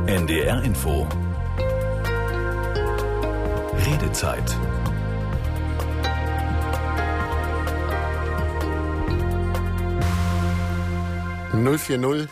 NDR Info. Redezeit. (040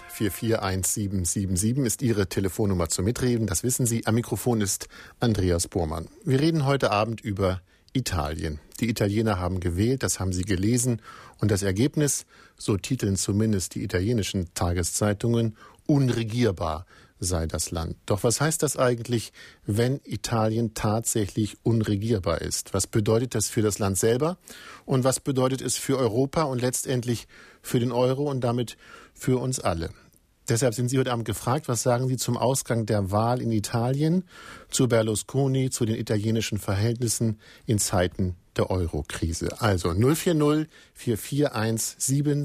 441777) ist Ihre Telefonnummer zum Mitreden. Das wissen Sie. Am Mikrofon ist Andreas Bormann. Wir reden heute Abend über Italien. Die Italiener haben gewählt, das haben Sie gelesen. Und das Ergebnis, so titeln zumindest die italienischen Tageszeitungen, unregierbar sei das Land. Doch was heißt das eigentlich, wenn Italien tatsächlich unregierbar ist? Was bedeutet das für das Land selber? Und was bedeutet es für Europa und letztendlich für den Euro und damit für uns alle? Deshalb sind Sie heute Abend gefragt, was sagen Sie zum Ausgang der Wahl in Italien, zu Berlusconi, zu den italienischen Verhältnissen in Zeiten der Euro-Krise? Also 040 441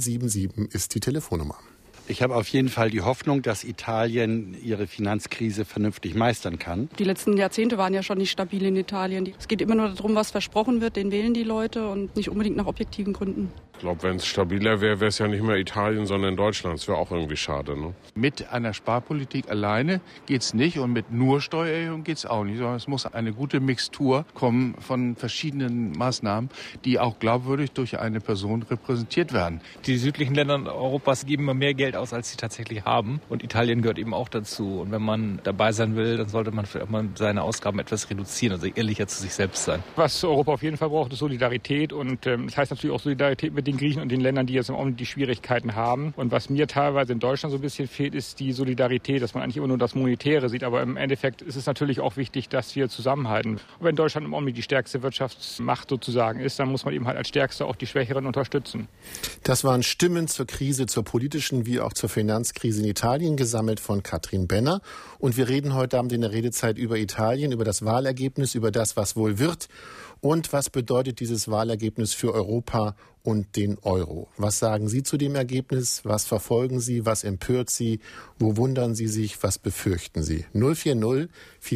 777 ist die Telefonnummer. Ich habe auf jeden Fall die Hoffnung, dass Italien ihre Finanzkrise vernünftig meistern kann. Die letzten Jahrzehnte waren ja schon nicht stabil in Italien. Es geht immer nur darum, was versprochen wird, den wählen die Leute und nicht unbedingt nach objektiven Gründen. Ich glaube, wenn es stabiler wäre, wäre es ja nicht mehr Italien, sondern Deutschland. Das wäre auch irgendwie schade, ne? Mit einer Sparpolitik alleine geht's nicht und mit nur Steuererhöhung geht's auch nicht, sondern es muss eine gute Mixtur kommen von verschiedenen Maßnahmen, die auch glaubwürdig durch eine Person repräsentiert werden. Die südlichen Länder Europas geben immer mehr Geld aus, als sie tatsächlich haben. Und Italien gehört eben auch dazu. Und wenn man dabei sein will, dann sollte man vielleicht mal seine Ausgaben etwas reduzieren, also ehrlicher zu sich selbst sein. Was Europa auf jeden Fall braucht, ist Solidarität. Und das heißt natürlich auch Solidarität mit den Griechen und den Ländern, die jetzt im Augenblick die Schwierigkeiten haben. Und was mir teilweise in Deutschland so ein bisschen fehlt, ist die Solidarität, dass man eigentlich immer nur das Monetäre sieht. Aber im Endeffekt ist es natürlich auch wichtig, dass wir zusammenhalten. Und wenn Deutschland im Augenblick die stärkste Wirtschaftsmacht sozusagen ist, dann muss man eben halt als Stärkster auch die Schwächeren unterstützen. Das waren Stimmen zur Krise, zur politischen wie auch zur Finanzkrise in Italien, gesammelt von Katrin Benner. Und wir reden heute Abend in der Redezeit über Italien, über das Wahlergebnis, über das, was wohl wird. Und was bedeutet dieses Wahlergebnis für Europa und den Euro? Was sagen Sie zu dem Ergebnis? Was verfolgen Sie? Was empört Sie? Wo wundern Sie sich? Was befürchten Sie? 040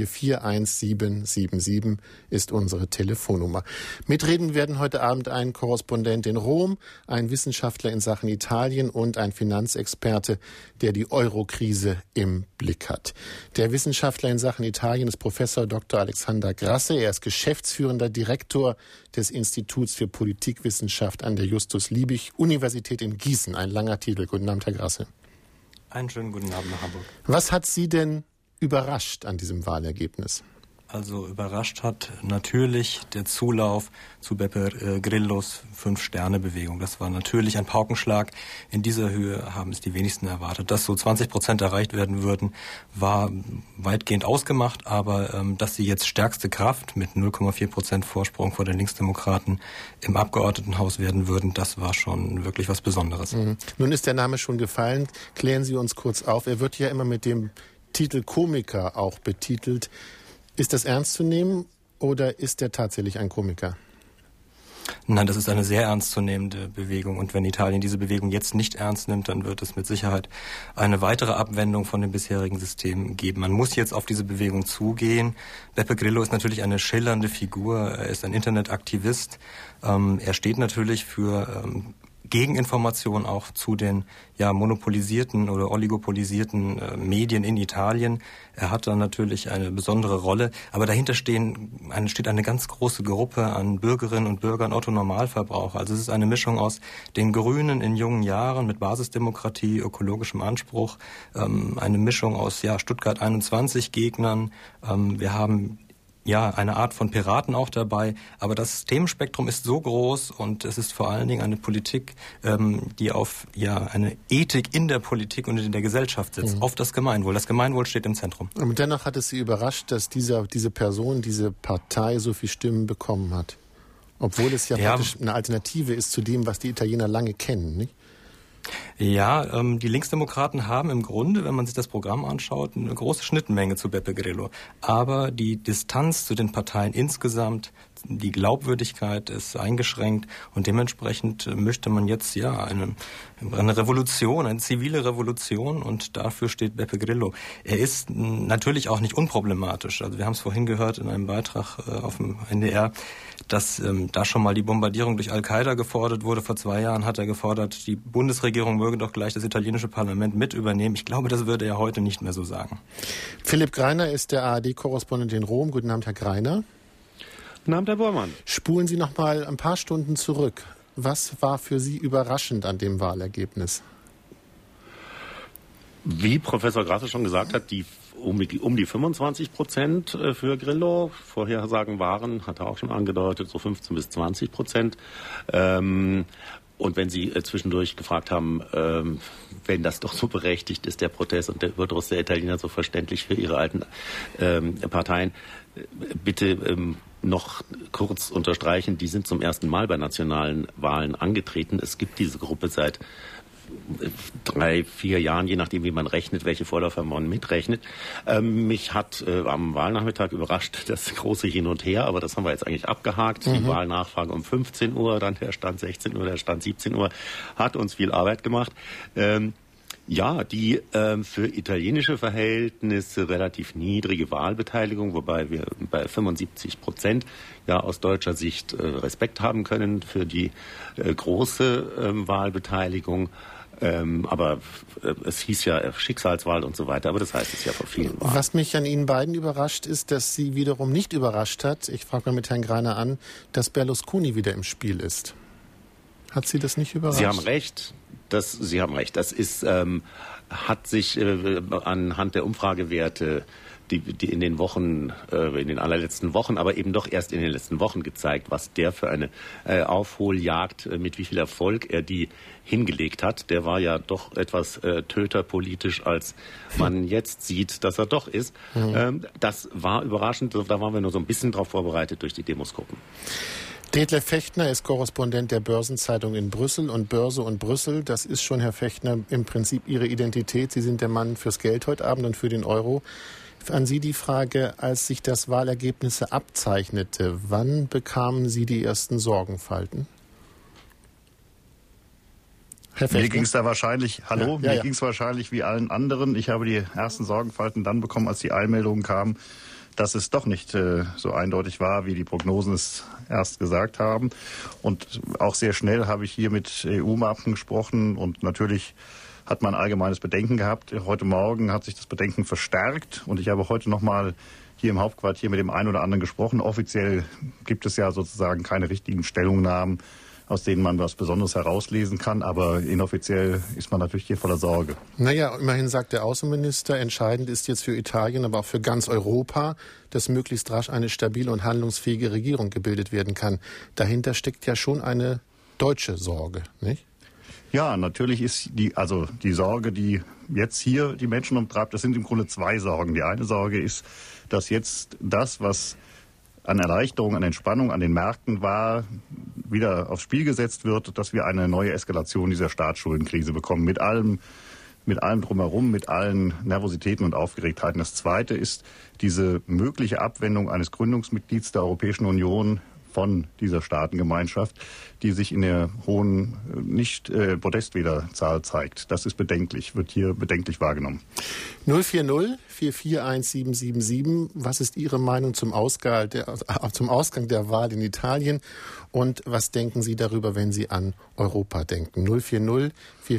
441 777 ist unsere Telefonnummer. Mitreden werden heute Abend ein Korrespondent in Rom, ein Wissenschaftler in Sachen Italien und ein Finanzexperte, der die Euro-Krise im Blick hat. Der Wissenschaftler in Sachen Italien ist Professor Dr. Alexander Grasse. Er ist geschäftsführender Direktor des Instituts für Politikwissenschaft an der Justus-Liebig-Universität in Gießen. Ein langer Titel. Guten Abend, Herr Grasse. Einen schönen guten Abend nach Hamburg. Was hat Sie denn überrascht an diesem Wahlergebnis? Also überrascht hat natürlich der Zulauf zu Beppe Grillos 5-Sterne-Bewegung. Das war natürlich ein Paukenschlag. In dieser Höhe haben es die wenigsten erwartet. Dass so 20% erreicht werden würden, war weitgehend ausgemacht. Aber dass sie jetzt stärkste Kraft mit 0,4% Vorsprung vor den Linksdemokraten im Abgeordnetenhaus werden würden, das war schon wirklich was Besonderes. Nun ist der Name schon gefallen. Klären Sie uns kurz auf. Er wird ja immer mit dem Titel Komiker auch betitelt. Ist das ernst zu nehmen oder ist er tatsächlich ein Komiker? Nein, das ist eine sehr ernstzunehmende Bewegung. Und wenn Italien diese Bewegung jetzt nicht ernst nimmt, dann wird es mit Sicherheit eine weitere Abwendung von dem bisherigen System geben. Man muss jetzt auf diese Bewegung zugehen. Beppe Grillo ist natürlich eine schillernde Figur. Er ist ein Internetaktivist. Er steht natürlich für Gegeninformation auch zu den monopolisierten oder oligopolisierten Medien in Italien. Er hat da natürlich eine besondere Rolle, aber dahinter steht eine ganz große Gruppe an Bürgerinnen und Bürgern, Otto-Normalverbraucher. Also es ist eine Mischung aus den Grünen in jungen Jahren mit Basisdemokratie, ökologischem Anspruch, eine Mischung aus Stuttgart 21 Gegnern. Wir haben eine Art von Piraten auch dabei, aber das Themenspektrum ist so groß und es ist vor allen Dingen eine Politik, die auf eine Ethik in der Politik und in der Gesellschaft setzt, auf das Gemeinwohl. Das Gemeinwohl steht im Zentrum. Und dennoch hat es Sie überrascht, dass diese Person, diese Partei so viele Stimmen bekommen hat, obwohl es praktisch eine Alternative ist zu dem, was die Italiener lange kennen, nicht? Ja, die Linksdemokraten haben im Grunde, wenn man sich das Programm anschaut, eine große Schnittmenge zu Beppe Grillo. Aber die Distanz zu den Parteien insgesamt, die Glaubwürdigkeit ist eingeschränkt und dementsprechend möchte man jetzt eine Revolution, eine zivile Revolution und dafür steht Beppe Grillo. Er ist natürlich auch nicht unproblematisch. Also wir haben es vorhin gehört in einem Beitrag auf dem NDR, dass da schon mal die Bombardierung durch Al-Qaida gefordert wurde. Vor 2 Jahren hat er gefordert, die Bundesregierung Bundesregierung möge doch gleich das italienische Parlament mit übernehmen. Ich glaube, das würde er heute nicht mehr so sagen. Philipp Greiner ist der ARD-Korrespondent in Rom. Guten Abend, Herr Greiner. Guten Abend, Herr Bormann. Spulen Sie noch mal ein paar Stunden zurück. Was war für Sie überraschend an dem Wahlergebnis? Wie Professor Grasse schon gesagt hat, um die 25% für Grillo. Vorhersagen waren, hat er auch schon angedeutet, so 15 bis 20%. Und wenn Sie zwischendurch gefragt haben, wenn das doch so berechtigt ist, der Protest und der Überdruss der Italiener so verständlich für ihre alten Parteien, bitte noch kurz unterstreichen, die sind zum ersten Mal bei nationalen Wahlen angetreten. Es gibt diese Gruppe seit 3-4 Jahren, je nachdem, wie man rechnet, welche Vorläufer man mitrechnet. Mich hat am Wahlnachmittag überrascht das große Hin und Her, aber das haben wir jetzt eigentlich abgehakt. Die Wahlnachfrage um 15 Uhr, dann der Stand 16 Uhr, der Stand 17 Uhr, hat uns viel Arbeit gemacht. Ja, die für italienische Verhältnisse relativ niedrige Wahlbeteiligung, wobei wir bei 75% ja aus deutscher Sicht Respekt haben können für die große Wahlbeteiligung. Aber es hieß ja Schicksalswahl und so weiter, aber das heißt es ja vor vielen Wahlen. Was mich an Ihnen beiden überrascht, ist, dass Sie wiederum nicht überrascht hat, ich frage mal mit Herrn Greiner an, dass Berlusconi wieder im Spiel ist. Hat Sie das nicht überrascht? Sie haben recht. Sie haben recht. Das ist, hat sich anhand der Umfragewerte, die in den Wochen, in den allerletzten Wochen, aber eben doch erst in den letzten Wochen gezeigt, was der für eine Aufholjagd, mit wie viel Erfolg er die hingelegt hat. Der war ja doch etwas töterpolitisch, als man jetzt sieht, dass er doch ist. Das war überraschend. Da waren wir nur so ein bisschen drauf vorbereitet durch die Demoskopien. Detlef Fechtner ist Korrespondent der Börsenzeitung in Brüssel und Börse und Brüssel. Das ist schon, Herr Fechtner, im Prinzip Ihre Identität. Sie sind der Mann fürs Geld heute Abend und für den Euro. An Sie die Frage, als sich das Wahlergebnis abzeichnete, wann bekamen Sie die ersten Sorgenfalten? Herr Fechtner? Mir ging es da wahrscheinlich, mir ging es wahrscheinlich wie allen anderen. Ich habe die ersten Sorgenfalten dann bekommen, als die Eilmeldungen kamen, dass es doch nicht so eindeutig war, wie die Prognosen es erst gesagt haben. Und auch sehr schnell habe ich hier mit EU-Beamten gesprochen und natürlich hat man allgemeines Bedenken gehabt. Heute Morgen hat sich das Bedenken verstärkt und ich habe heute nochmal hier im Hauptquartier mit dem einen oder anderen gesprochen. Offiziell gibt es ja sozusagen keine richtigen Stellungnahmen, aus denen man was Besonderes herauslesen kann. Aber inoffiziell ist man natürlich hier voller Sorge. Naja, immerhin sagt der Außenminister, entscheidend ist jetzt für Italien, aber auch für ganz Europa, dass möglichst rasch eine stabile und handlungsfähige Regierung gebildet werden kann. Dahinter steckt ja schon eine deutsche Sorge, nicht? Ja, natürlich ist die Sorge, die jetzt hier die Menschen umtreibt, das sind im Grunde zwei Sorgen. Die eine Sorge ist, dass jetzt das, was an Erleichterung, an Entspannung an den Märkten war, wieder aufs Spiel gesetzt wird, dass wir eine neue Eskalation dieser Staatsschuldenkrise bekommen. Mit allem drumherum, mit allen Nervositäten und Aufgeregtheiten. Das Zweite ist diese mögliche Abwendung eines Gründungsmitglieds der Europäischen Union von dieser Staatengemeinschaft, die sich in der hohen, nicht Podestwählerzahl zeigt. Das ist bedenklich, wird hier bedenklich wahrgenommen. 040 4417777. Was ist Ihre Meinung zum Ausgang der Wahl in Italien? Und was denken Sie darüber, wenn Sie an Europa denken? 040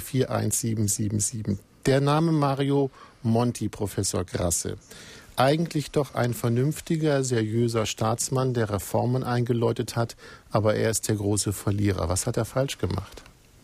4417777. Der Name Mario Monti, Professor Grasse. Eigentlich doch ein vernünftiger, seriöser Staatsmann, der Reformen eingeläutet hat, aber er ist der große Verlierer. Was hat er falsch gemacht?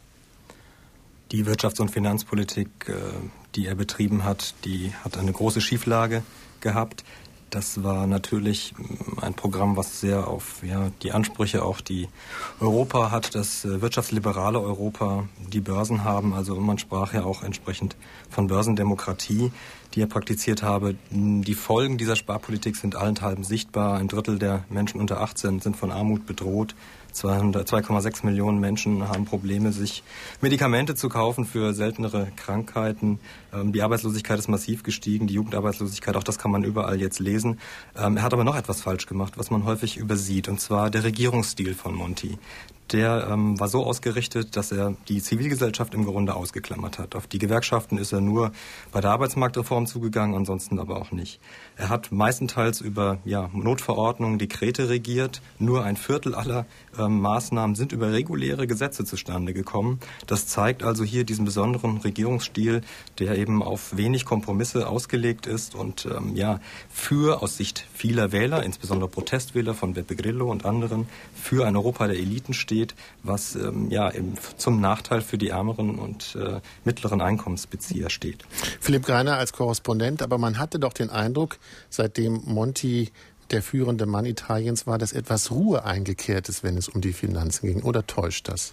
Die Wirtschafts- und Finanzpolitik, die er betrieben hat, die hat eine große Schieflage gehabt. Das war natürlich ein Programm, was sehr auf die Ansprüche auch die Europa hat, das wirtschaftsliberale Europa, die Börsen haben. Also man sprach ja auch entsprechend von Börsendemokratie, die er praktiziert habe. Die Folgen dieser Sparpolitik sind allenthalben sichtbar. 1/3 der Menschen unter 18 sind von Armut bedroht. 2,6 Millionen Menschen haben Probleme, sich Medikamente zu kaufen für seltenere Krankheiten. Die Arbeitslosigkeit ist massiv gestiegen, die Jugendarbeitslosigkeit, auch das kann man überall jetzt lesen. Er hat aber noch etwas falsch gemacht, was man häufig übersieht, und zwar der Regierungsstil von Monti. der war so ausgerichtet, dass er die Zivilgesellschaft im Grunde ausgeklammert hat. Auf die Gewerkschaften ist er nur bei der Arbeitsmarktreform zugegangen, ansonsten aber auch nicht. Er hat meistenteils über Notverordnungen, Dekrete regiert. Nur ein Viertel aller Maßnahmen sind über reguläre Gesetze zustande gekommen. Das zeigt also hier diesen besonderen Regierungsstil, der eben auf wenig Kompromisse ausgelegt ist und für aus Sicht vieler Wähler, insbesondere Protestwähler von Beppe Grillo und anderen, für ein Europa der Eliten steht, was zum Nachteil für die ärmeren und mittleren Einkommensbezieher steht. Philipp Greiner als Korrespondent, aber man hatte doch den Eindruck, seitdem Monti der führende Mann Italiens war, dass etwas Ruhe eingekehrt ist, wenn es um die Finanzen ging. Oder täuscht das?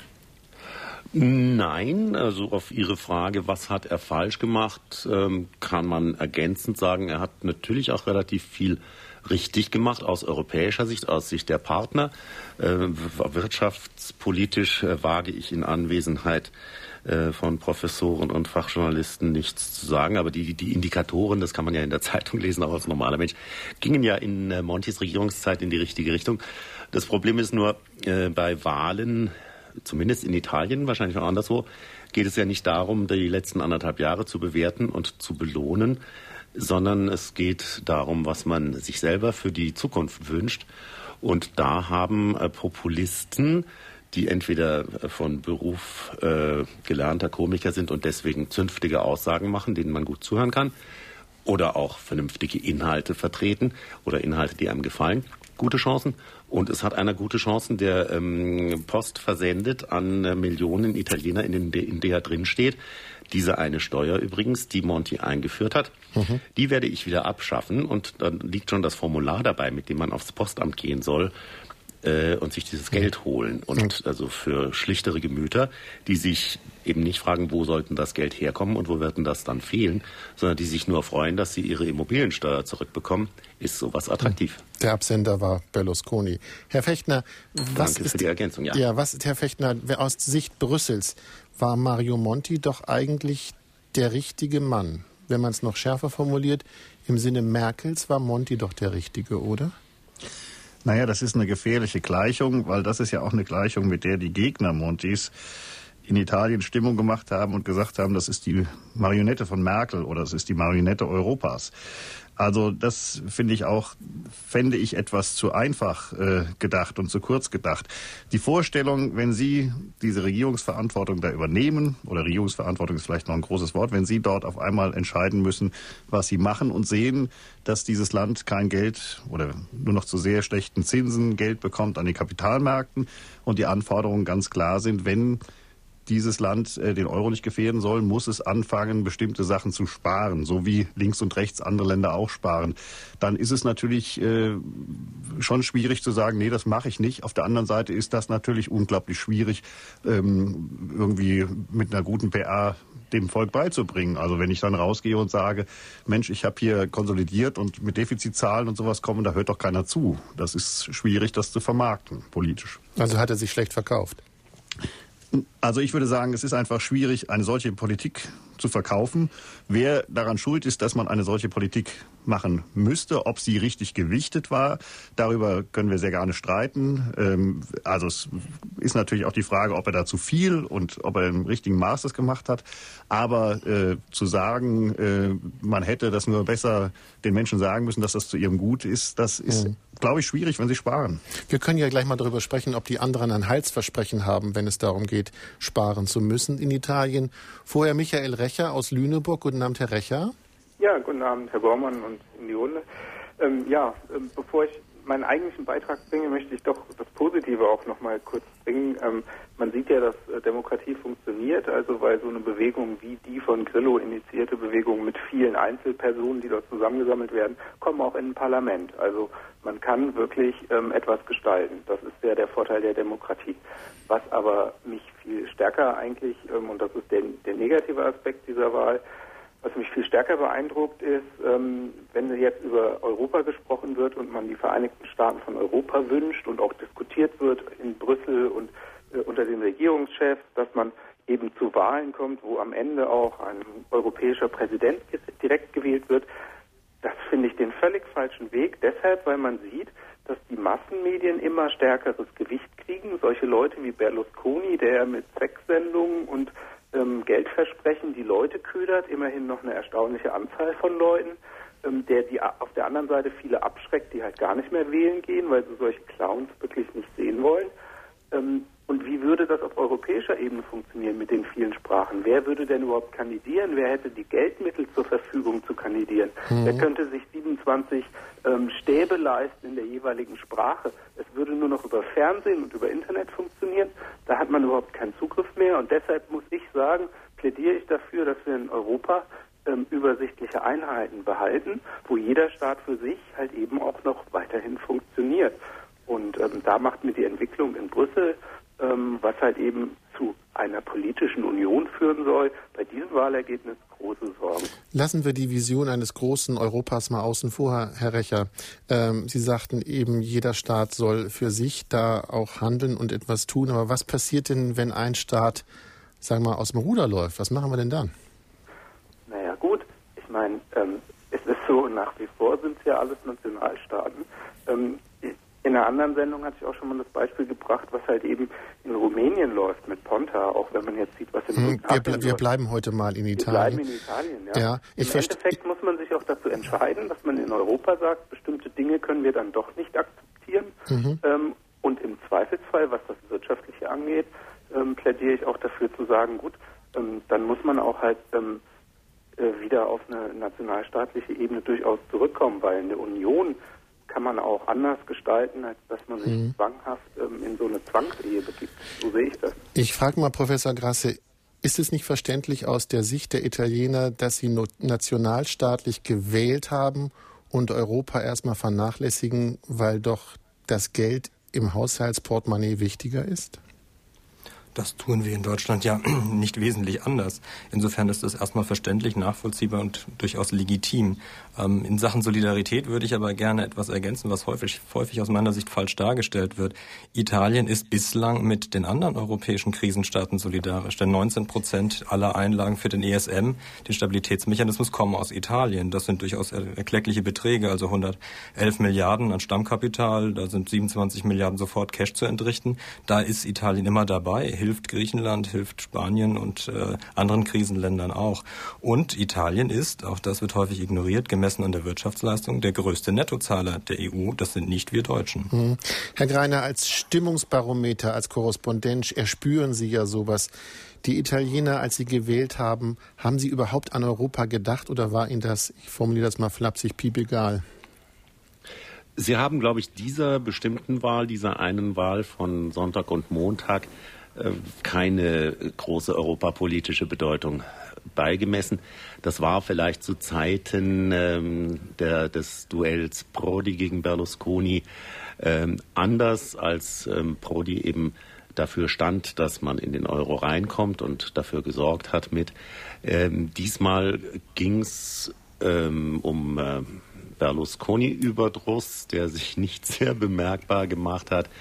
Nein, also auf Ihre Frage, was hat er falsch gemacht, kann man ergänzend sagen, er hat natürlich auch relativ viel richtig gemacht aus europäischer Sicht, aus Sicht der Partner. Wirtschaftspolitisch wage ich in Anwesenheit von Professoren und Fachjournalisten nichts zu sagen, aber die Indikatoren, das kann man ja in der Zeitung lesen, auch als normaler Mensch, gingen ja in Montis Regierungszeit in die richtige Richtung. Das Problem ist nur, bei Wahlen, zumindest in Italien, wahrscheinlich auch anderswo, geht es ja nicht darum, die letzten 1,5 Jahre zu bewerten und zu belohnen, sondern es geht darum, was man sich selber für die Zukunft wünscht. Und da haben Populisten, die entweder von Beruf gelernter Komiker sind und deswegen zünftige Aussagen machen, denen man gut zuhören kann, oder auch vernünftige Inhalte vertreten oder Inhalte, die einem gefallen, gute Chancen. Und es hat einer gute Chancen, der Post versendet an Millionen Italiener, in der drin steht. Diese eine Steuer übrigens, die Monti eingeführt hat, die werde ich wieder abschaffen. Und dann liegt schon das Formular dabei, mit dem man aufs Postamt gehen soll und sich dieses Geld holen. Und also für schlichtere Gemüter, die sich eben nicht fragen, wo sollten das Geld herkommen und wo wird denn das dann fehlen, sondern die sich nur freuen, dass sie ihre Immobiliensteuer zurückbekommen, ist sowas attraktiv. Der Absender war Berlusconi. Herr Fechner, Danke für die Ergänzung. Ja, was ist, Herr Fechner, aus Sicht Brüssels war Mario Monti doch eigentlich der richtige Mann? Wenn man es noch schärfer formuliert, im Sinne Merkels war Monti doch der Richtige, oder? Naja, das ist eine gefährliche Gleichung, weil das ist ja auch eine Gleichung, mit der die Gegner Montis in Italien Stimmung gemacht haben und gesagt haben, das ist die Marionette von Merkel oder das ist die Marionette Europas. Also das fände ich etwas zu einfach gedacht und zu kurz gedacht. Die Vorstellung, wenn Sie diese Regierungsverantwortung da übernehmen, oder Regierungsverantwortung ist vielleicht noch ein großes Wort, wenn Sie dort auf einmal entscheiden müssen, was Sie machen und sehen, dass dieses Land kein Geld oder nur noch zu sehr schlechten Zinsen Geld bekommt an den Kapitalmärkten und die Anforderungen ganz klar sind, wenn dieses Land den Euro nicht gefährden soll, muss es anfangen, bestimmte Sachen zu sparen, so wie links und rechts andere Länder auch sparen. Dann ist es natürlich schon schwierig zu sagen, nee, das mache ich nicht. Auf der anderen Seite ist das natürlich unglaublich schwierig, irgendwie mit einer guten PR dem Volk beizubringen. Also wenn ich dann rausgehe und sage, Mensch, ich habe hier konsolidiert und mit Defizitzahlen und sowas kommen, da hört doch keiner zu. Das ist schwierig, das zu vermarkten, politisch. Also hat er sich schlecht verkauft? Also ich würde sagen, es ist einfach schwierig, eine solche Politik zu verkaufen. Wer daran schuld ist, dass man eine solche Politik machen müsste, ob sie richtig gewichtet war, darüber können wir sehr gerne streiten. Also es ist natürlich auch die Frage, ob er da zu viel und ob er im richtigen Maß das gemacht hat. Aber zu sagen, man hätte das nur besser den Menschen sagen müssen, dass das zu ihrem Gut ist, das ist, glaube ich, schwierig, wenn sie sparen. Wir können ja gleich mal darüber sprechen, ob die anderen ein Heilsversprechen haben, wenn es darum geht, sparen zu müssen in Italien. Vorher Michael Recher aus Lüneburg. Guten Abend, Herr Recher. Ja, guten Abend, Herr Bormann und in die Runde. Bevor ich meinen eigentlichen Beitrag bringe, möchte ich doch das Positive auch noch mal kurz bringen. Man sieht ja, dass Demokratie funktioniert, also weil so eine Bewegung wie die von Grillo initiierte Bewegung mit vielen Einzelpersonen, die dort zusammengesammelt werden, kommen auch in ein Parlament. Also man kann wirklich etwas gestalten. Das ist ja der Vorteil der Demokratie. Was aber mich viel stärker eigentlich, und das ist der negative Aspekt dieser Wahl, was mich viel stärker beeindruckt ist, wenn jetzt über Europa gesprochen wird und man die Vereinigten Staaten von Europa wünscht und auch diskutiert wird in Brüssel und unter den Regierungschefs, dass man eben zu Wahlen kommt, wo am Ende auch ein europäischer Präsident direkt gewählt wird. Das finde ich den völlig falschen Weg, deshalb, weil man sieht, dass die Massenmedien immer stärkeres Gewicht kriegen berücksichtigen. Solche Leute wie Berlusconi, der mit Sexsendungen und Geldversprechen die Leute ködert, immerhin noch eine erstaunliche Anzahl von Leuten, der die auf der anderen Seite viele abschreckt, die halt gar nicht mehr wählen gehen, weil sie solche Clowns wirklich nicht sehen wollen. Und wie würde das auf europäischer Ebene funktionieren mit den vielen Sprachen? Wer würde denn überhaupt kandidieren? Wer hätte die Geldmittel zur Verfügung zu kandidieren? Wer könnte sich 27 Stäbe leisten in der jeweiligen Sprache? Es würde nur noch über Fernsehen und über Internet funktionieren. Da hat man überhaupt keinen Zugriff mehr. Und deshalb muss ich sagen, plädiere ich dafür, dass wir in Europa übersichtliche Einheiten behalten, wo jeder Staat für sich halt eben auch noch weiterhin funktioniert. Und da macht mir die Entwicklung in Brüssel, was halt eben zu einer politischen Union führen soll, bei diesem Wahlergebnis große Sorgen. Lassen wir die Vision eines großen Europas mal außen vor, Herr Recher. Sie sagten eben, jeder Staat soll für sich da auch handeln und etwas tun. Aber was passiert denn, wenn ein Staat, sagen wir mal, aus dem Ruder läuft? Was machen wir denn dann? Naja gut, ich meine, es ist so, nach wie vor sind es ja alles Nationalstaaten. In einer anderen Sendung hatte ich auch schon mal das Beispiel gebracht, was halt eben in Rumänien läuft mit Ponta, auch wenn man jetzt sieht, was in Wir bleiben heute mal in Italien. Wir bleiben in Italien, ja. Im Endeffekt muss man sich auch dazu entscheiden, dass man in Europa sagt, bestimmte Dinge können wir dann doch nicht akzeptieren. Und im Zweifelsfall, was das Wirtschaftliche angeht, plädiere ich auch dafür zu sagen, gut, dann muss man auch halt wieder auf eine nationalstaatliche Ebene durchaus zurückkommen, weil eine Union kann man auch anders gestalten, als dass man sich zwanghaft in so eine Zwangsehe begibt. So sehe ich das. Ich frage mal, Professor Grasse, ist es nicht verständlich aus der Sicht der Italiener, dass sie nationalstaatlich gewählt haben und Europa erstmal vernachlässigen, weil doch das Geld im Haushaltsportemonnaie wichtiger ist? Das tun wir in Deutschland ja nicht wesentlich anders. Insofern ist das erstmal verständlich, nachvollziehbar und durchaus legitim. In Sachen Solidarität würde ich aber gerne etwas ergänzen, was häufig aus meiner Sicht falsch dargestellt wird. Italien ist bislang mit den anderen europäischen Krisenstaaten solidarisch, denn 19% aller Einlagen für den ESM, den Stabilitätsmechanismus, kommen aus Italien. Das sind durchaus erkleckliche Beträge, also 111 Milliarden an Stammkapital, da sind 27 Milliarden sofort Cash zu entrichten. Da ist Italien immer dabei, hilft Griechenland, hilft Spanien und anderen Krisenländern auch. Und Italien ist, auch das wird häufig ignoriert, gemessen an der Wirtschaftsleistung, der größte Nettozahler der EU. Das sind nicht wir Deutschen. Herr Greiner, als Stimmungsbarometer, als Korrespondent erspüren Sie ja sowas. Die Italiener, als sie gewählt haben, haben sie überhaupt an Europa gedacht oder war Ihnen das, ich formuliere das mal flapsig, piepegal? Sie haben, glaube ich, dieser bestimmten Wahl, dieser einen Wahl von Sonntag und Montag, keine große europapolitische Bedeutung beigemessen. Das war vielleicht zu Zeiten des Duells Prodi gegen Berlusconi anders, als Prodi eben dafür stand, dass man in den Euro reinkommt und dafür gesorgt hat mit. Diesmal ging es um Berlusconi-Überdruss, der sich nicht sehr bemerkbar gemacht hat,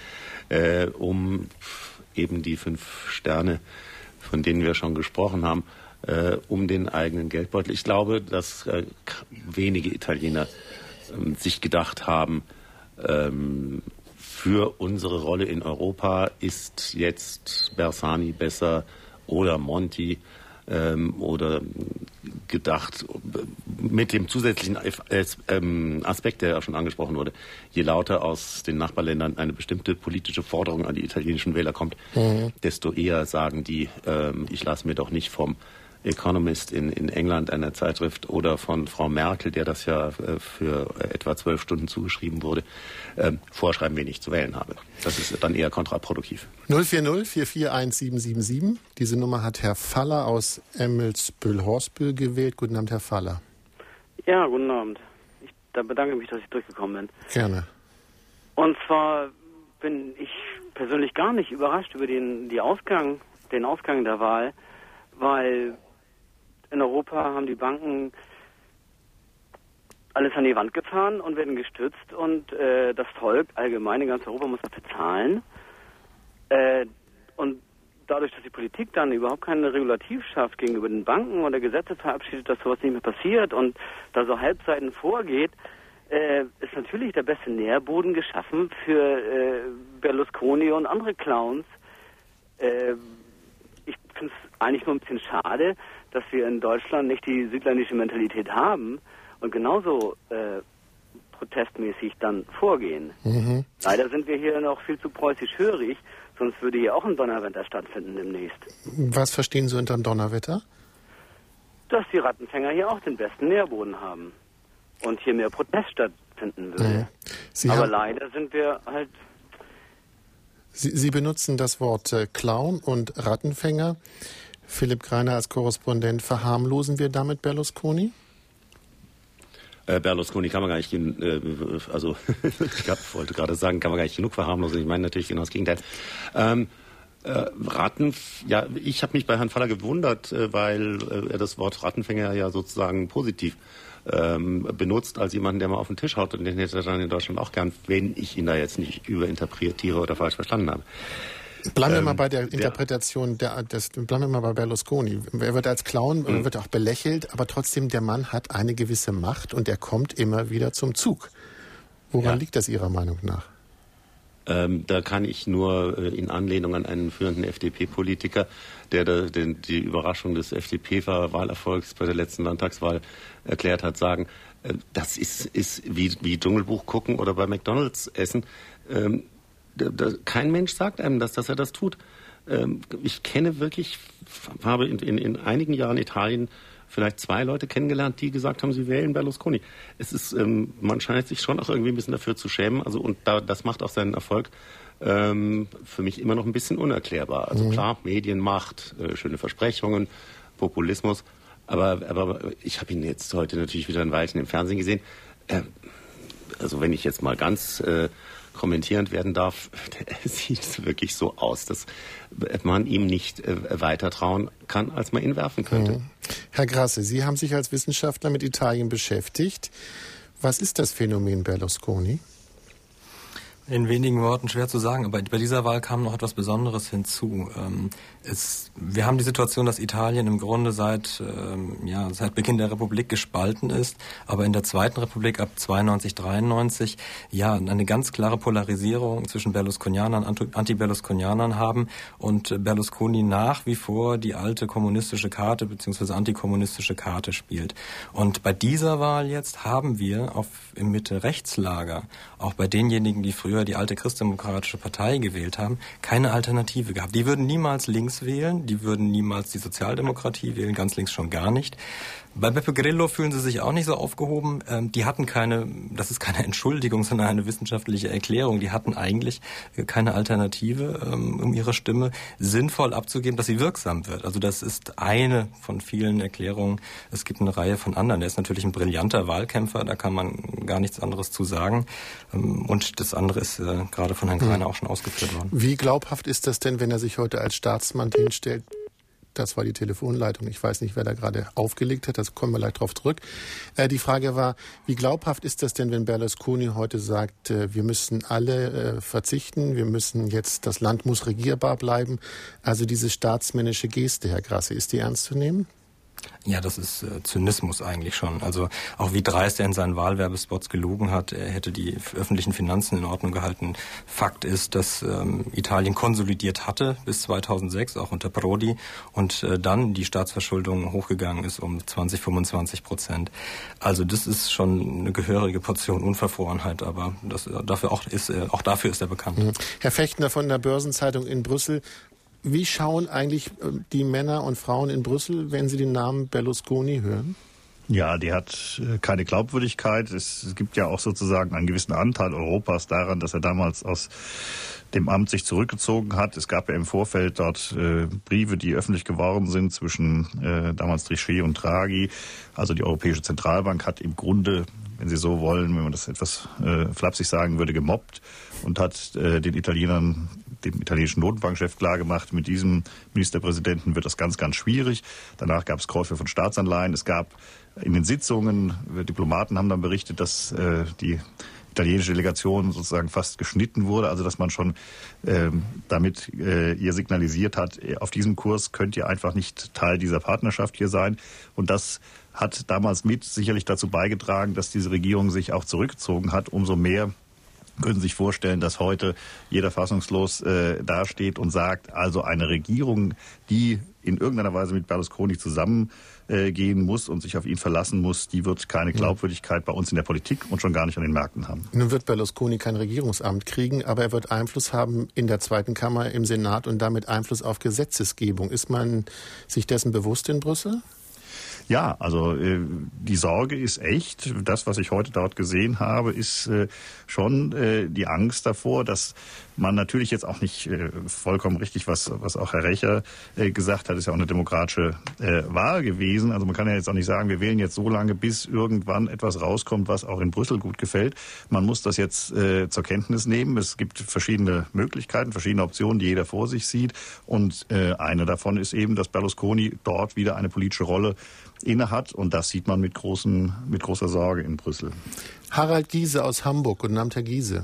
um eben die 5 Sterne, von denen wir schon gesprochen haben, um den eigenen Geldbeutel. Ich glaube, dass wenige Italiener sich gedacht haben, für unsere Rolle in Europa ist jetzt Bersani besser oder Monti oder gedacht mit dem zusätzlichen Aspekt, der ja schon angesprochen wurde. Je lauter aus den Nachbarländern eine bestimmte politische Forderung an die italienischen Wähler kommt, desto eher sagen die, ich lasse mir doch nicht vom Economist in England, einer Zeitschrift, oder von Frau Merkel, der das ja für etwa 12 Stunden zugeschrieben wurde, vorschreiben, wen ich zu wählen habe. Das ist dann eher kontraproduktiv. 040 441-777. Diese Nummer hat Herr Faller aus Emmelsbüll-Horsbüll gewählt. Guten Abend, Herr Faller. Ja, guten Abend. Da bedanke mich, dass ich durchgekommen bin. Gerne. Und zwar bin ich persönlich gar nicht überrascht über den Ausgang der Wahl, weil in Europa haben die Banken alles an die Wand gefahren und werden gestützt und das Volk allgemein in ganz Europa muss dafür zahlen. Und dadurch, dass die Politik dann überhaupt keine Regulativ schafft gegenüber den Banken oder Gesetze verabschiedet, dass sowas nicht mehr passiert und da so Halbseiten vorgeht, ist natürlich der beste Nährboden geschaffen für Berlusconi und andere Clowns. Ich finde es eigentlich nur ein bisschen schade, dass wir in Deutschland nicht die südländische Mentalität haben und genauso protestmäßig dann vorgehen. Mhm. Leider sind wir hier noch viel zu preußisch hörig, sonst würde hier auch ein Donnerwetter stattfinden demnächst. Was verstehen Sie unter Donnerwetter? Dass die Rattenfänger hier auch den besten Nährboden haben und hier mehr Protest stattfinden würde. Mhm. Aber leider sind wir halt... Sie benutzen das Wort Clown und Rattenfänger. Philipp Greiner als Korrespondent, verharmlosen wir damit Berlusconi? Berlusconi kann man gar nicht, also ich wollte gerade sagen, kann man gar nicht genug verharmlosen. Ich meine natürlich genau das Gegenteil. Ich habe mich bei Herrn Faller gewundert, weil er das Wort Rattenfänger ja sozusagen positiv benutzt als jemanden, der mal auf den Tisch haut, und den hätte er dann in Deutschland auch gern, wenn ich ihn da jetzt nicht überinterpretiere oder falsch verstanden habe. Bleiben wir mal bei der Interpretation, bleiben wir mal bei Berlusconi. Er wird als Clown, wird auch belächelt, aber trotzdem, der Mann hat eine gewisse Macht und er kommt immer wieder zum Zug. Woran liegt das Ihrer Meinung nach? Da kann ich nur in Anlehnung an einen führenden FDP-Politiker, der die Überraschung des FDP-Wahlerfolgs bei der letzten Landtagswahl erklärt hat, sagen, das ist wie Dschungelbuch gucken oder bei McDonald's essen. Kein Mensch sagt einem dass er das tut. Ich habe in einigen Jahren Italien vielleicht 2 Leute kennengelernt, die gesagt haben, sie wählen Berlusconi. Es ist, man scheint sich schon auch irgendwie ein bisschen dafür zu schämen. Das macht auch seinen Erfolg für mich immer noch ein bisschen unerklärbar. Also klar, Medienmacht, schöne Versprechungen, Populismus. Aber ich habe ihn jetzt heute natürlich wieder ein Weilchen im Fernsehen gesehen. Also wenn ich jetzt mal ganz kommentierend werden darf, sieht es wirklich so aus, dass man ihm nicht weiter trauen kann, als man ihn werfen könnte. Herr Grasse, Sie haben sich als Wissenschaftler mit Italien beschäftigt. Was ist das Phänomen Berlusconi? In wenigen Worten schwer zu sagen, aber bei dieser Wahl kam noch etwas Besonderes hinzu. Wir haben die Situation, dass Italien im Grunde seit Beginn der Republik gespalten ist, aber in der Zweiten Republik ab 92, 93 eine ganz klare Polarisierung zwischen Berlusconianern und Anti-Berlusconianern haben und Berlusconi nach wie vor die alte kommunistische Karte bzw. antikommunistische Karte spielt. Und bei dieser Wahl jetzt haben wir im Mitte-Rechtslager, auch bei denjenigen, die früher die alte christdemokratische Partei gewählt haben, keine Alternative gehabt. Die würden niemals links wählen, die würden niemals die Sozialdemokratie wählen, ganz links schon gar nicht. Bei Beppe Grillo fühlen sie sich auch nicht so aufgehoben. Die hatten das ist keine Entschuldigung, sondern eine wissenschaftliche Erklärung. Die hatten eigentlich keine Alternative, um ihre Stimme sinnvoll abzugeben, dass sie wirksam wird. Also das ist eine von vielen Erklärungen. Es gibt eine Reihe von anderen. Er ist natürlich ein brillanter Wahlkämpfer, da kann man gar nichts anderes zu sagen. Und das andere ist gerade von Herrn Greiner auch schon ausgeführt worden. Wie glaubhaft ist das denn, wenn er sich heute als Staatsmann hinstellt? Das war die Telefonleitung. Ich weiß nicht, wer da gerade aufgelegt hat. Das kommen wir gleich drauf zurück. Die Frage war, wie glaubhaft ist das denn, wenn Berlusconi heute sagt, wir müssen alle verzichten, das Land muss regierbar bleiben. Also diese staatsmännische Geste, Herr Grasse, ist die ernst zu nehmen? Ja, das ist Zynismus eigentlich schon. Also auch wie dreist er in seinen Wahlwerbespots gelogen hat, er hätte die öffentlichen Finanzen in Ordnung gehalten. Fakt ist, dass Italien konsolidiert hatte bis 2006, auch unter Prodi, und dann die Staatsverschuldung hochgegangen ist um 20-25%. Also das ist schon eine gehörige Portion Unverfrorenheit, aber dafür ist er bekannt. Herr Fechtner von der Börsenzeitung in Brüssel, wie schauen eigentlich die Männer und Frauen in Brüssel, wenn sie den Namen Berlusconi hören? Ja, die hat keine Glaubwürdigkeit. Es gibt ja auch sozusagen einen gewissen Anteil Europas daran, dass er damals aus dem Amt sich zurückgezogen hat. Es gab ja im Vorfeld dort Briefe, die öffentlich geworden sind zwischen damals Trichet und Draghi. Also die Europäische Zentralbank hat im Grunde, wenn Sie so wollen, wenn man das etwas flapsig sagen würde, gemobbt und hat dem italienischen Notenbankchef klargemacht, mit diesem Ministerpräsidenten wird das ganz, ganz schwierig. Danach gab es Käufe von Staatsanleihen. Es gab in den Sitzungen, Diplomaten haben dann berichtet, dass die italienische Delegation sozusagen fast geschnitten wurde, also dass man schon damit ihr signalisiert hat, auf diesem Kurs könnt ihr einfach nicht Teil dieser Partnerschaft hier sein. Und das hat damals mit sicherlich dazu beigetragen, dass diese Regierung sich auch zurückgezogen hat. Umso mehr können Sie sich vorstellen, dass heute jeder fassungslos dasteht und sagt, also eine Regierung, die in irgendeiner Weise mit Berlusconi zusammengehen muss und sich auf ihn verlassen muss, die wird keine Glaubwürdigkeit bei uns in der Politik und schon gar nicht an den Märkten haben. Nun wird Berlusconi kein Regierungsamt kriegen, aber er wird Einfluss haben in der zweiten Kammer, im Senat und damit Einfluss auf Gesetzesgebung. Ist man sich dessen bewusst in Brüssel? Ja, also die Sorge ist echt. Das, was ich heute dort gesehen habe, ist schon die Angst davor, dass man natürlich jetzt auch nicht vollkommen richtig, was auch Herr Recher gesagt hat, ist ja auch eine demokratische Wahl gewesen. Also man kann ja jetzt auch nicht sagen, wir wählen jetzt so lange, bis irgendwann etwas rauskommt, was auch in Brüssel gut gefällt. Man muss das jetzt zur Kenntnis nehmen. Es gibt verschiedene Möglichkeiten, verschiedene Optionen, die jeder vor sich sieht. Und eine davon ist eben, dass Berlusconi dort wieder eine politische Rolle innehat. Und das sieht man mit großer Sorge in Brüssel. Harald Giese aus Hamburg. Guten Abend, Herr Giese.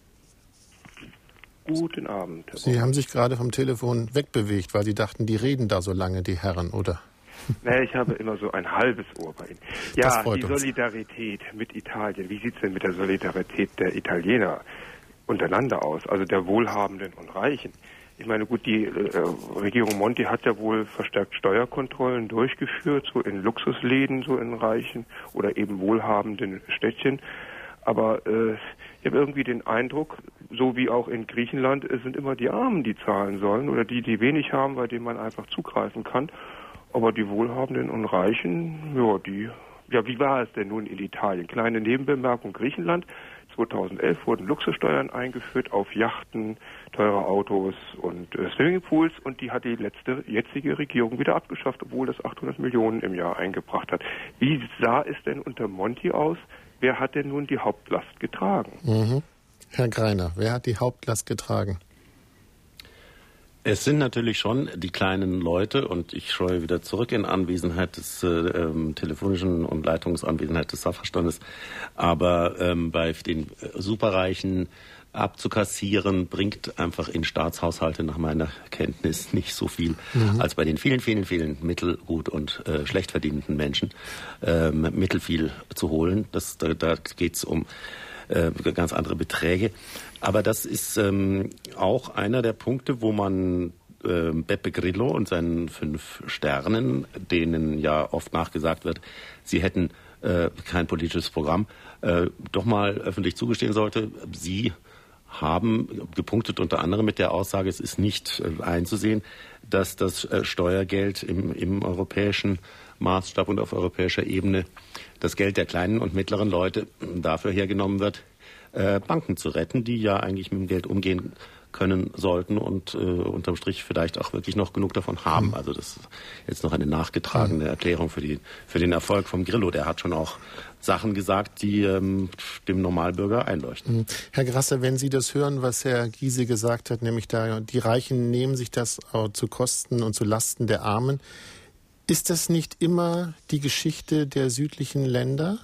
Guten Abend. Sie haben sich gerade vom Telefon wegbewegt, weil Sie dachten, die reden da so lange, die Herren, oder? Naja, ich habe immer so ein halbes Ohr bei Ihnen. Ja, die Solidarität mit Italien. Wie sieht es denn mit der Solidarität der Italiener untereinander aus? Also der Wohlhabenden und Reichen. Ich meine, gut, die Regierung Monti hat ja wohl verstärkt Steuerkontrollen durchgeführt, so in Luxusläden, so in reichen oder eben wohlhabenden Städtchen. Aber ich habe irgendwie den Eindruck, so wie auch in Griechenland, es sind immer die Armen, die zahlen sollen oder die wenig haben, bei denen man einfach zugreifen kann. Aber die Wohlhabenden und Reichen, wie war es denn nun in Italien? Kleine Nebenbemerkung, Griechenland. 2011 wurden Luxussteuern eingeführt auf Yachten, teure Autos und Swimmingpools und die hat die jetzige Regierung wieder abgeschafft, obwohl das 800 Millionen im Jahr eingebracht hat. Wie sah es denn unter Monti aus? Wer hat denn nun die Hauptlast getragen? Herr Greiner, wer hat die Hauptlast getragen? Es sind natürlich schon die kleinen Leute und ich scheue wieder zurück in Anwesenheit des telefonischen und Leitungsanwesenheit des Sachverstandes. Aber bei den Superreichen abzukassieren bringt einfach in Staatshaushalte nach meiner Kenntnis nicht so viel als bei den vielen, vielen, vielen mittelgut und schlecht verdienenden Menschen mittelfiel zu holen. Da geht es um ganz andere Beträge. Aber das ist auch einer der Punkte, wo man Beppe Grillo und seinen 5 Sternen, denen ja oft nachgesagt wird, sie hätten kein politisches Programm, doch mal öffentlich zugestehen sollte. Sie haben gepunktet unter anderem mit der Aussage, es ist nicht einzusehen, dass das Steuergeld im europäischen Maßstab und auf europäischer Ebene das Geld der kleinen und mittleren Leute dafür hergenommen wird, Banken zu retten, die ja eigentlich mit dem Geld umgehen können sollten und unterm Strich vielleicht auch wirklich noch genug davon haben. Also das ist jetzt noch eine nachgetragene Erklärung für den Erfolg vom Grillo. Der hat schon auch Sachen gesagt, die dem Normalbürger einleuchten. Herr Grasser, wenn Sie das hören, was Herr Giese gesagt hat, nämlich da die Reichen nehmen sich das zu Kosten und zu Lasten der Armen, ist das nicht immer die Geschichte der südlichen Länder?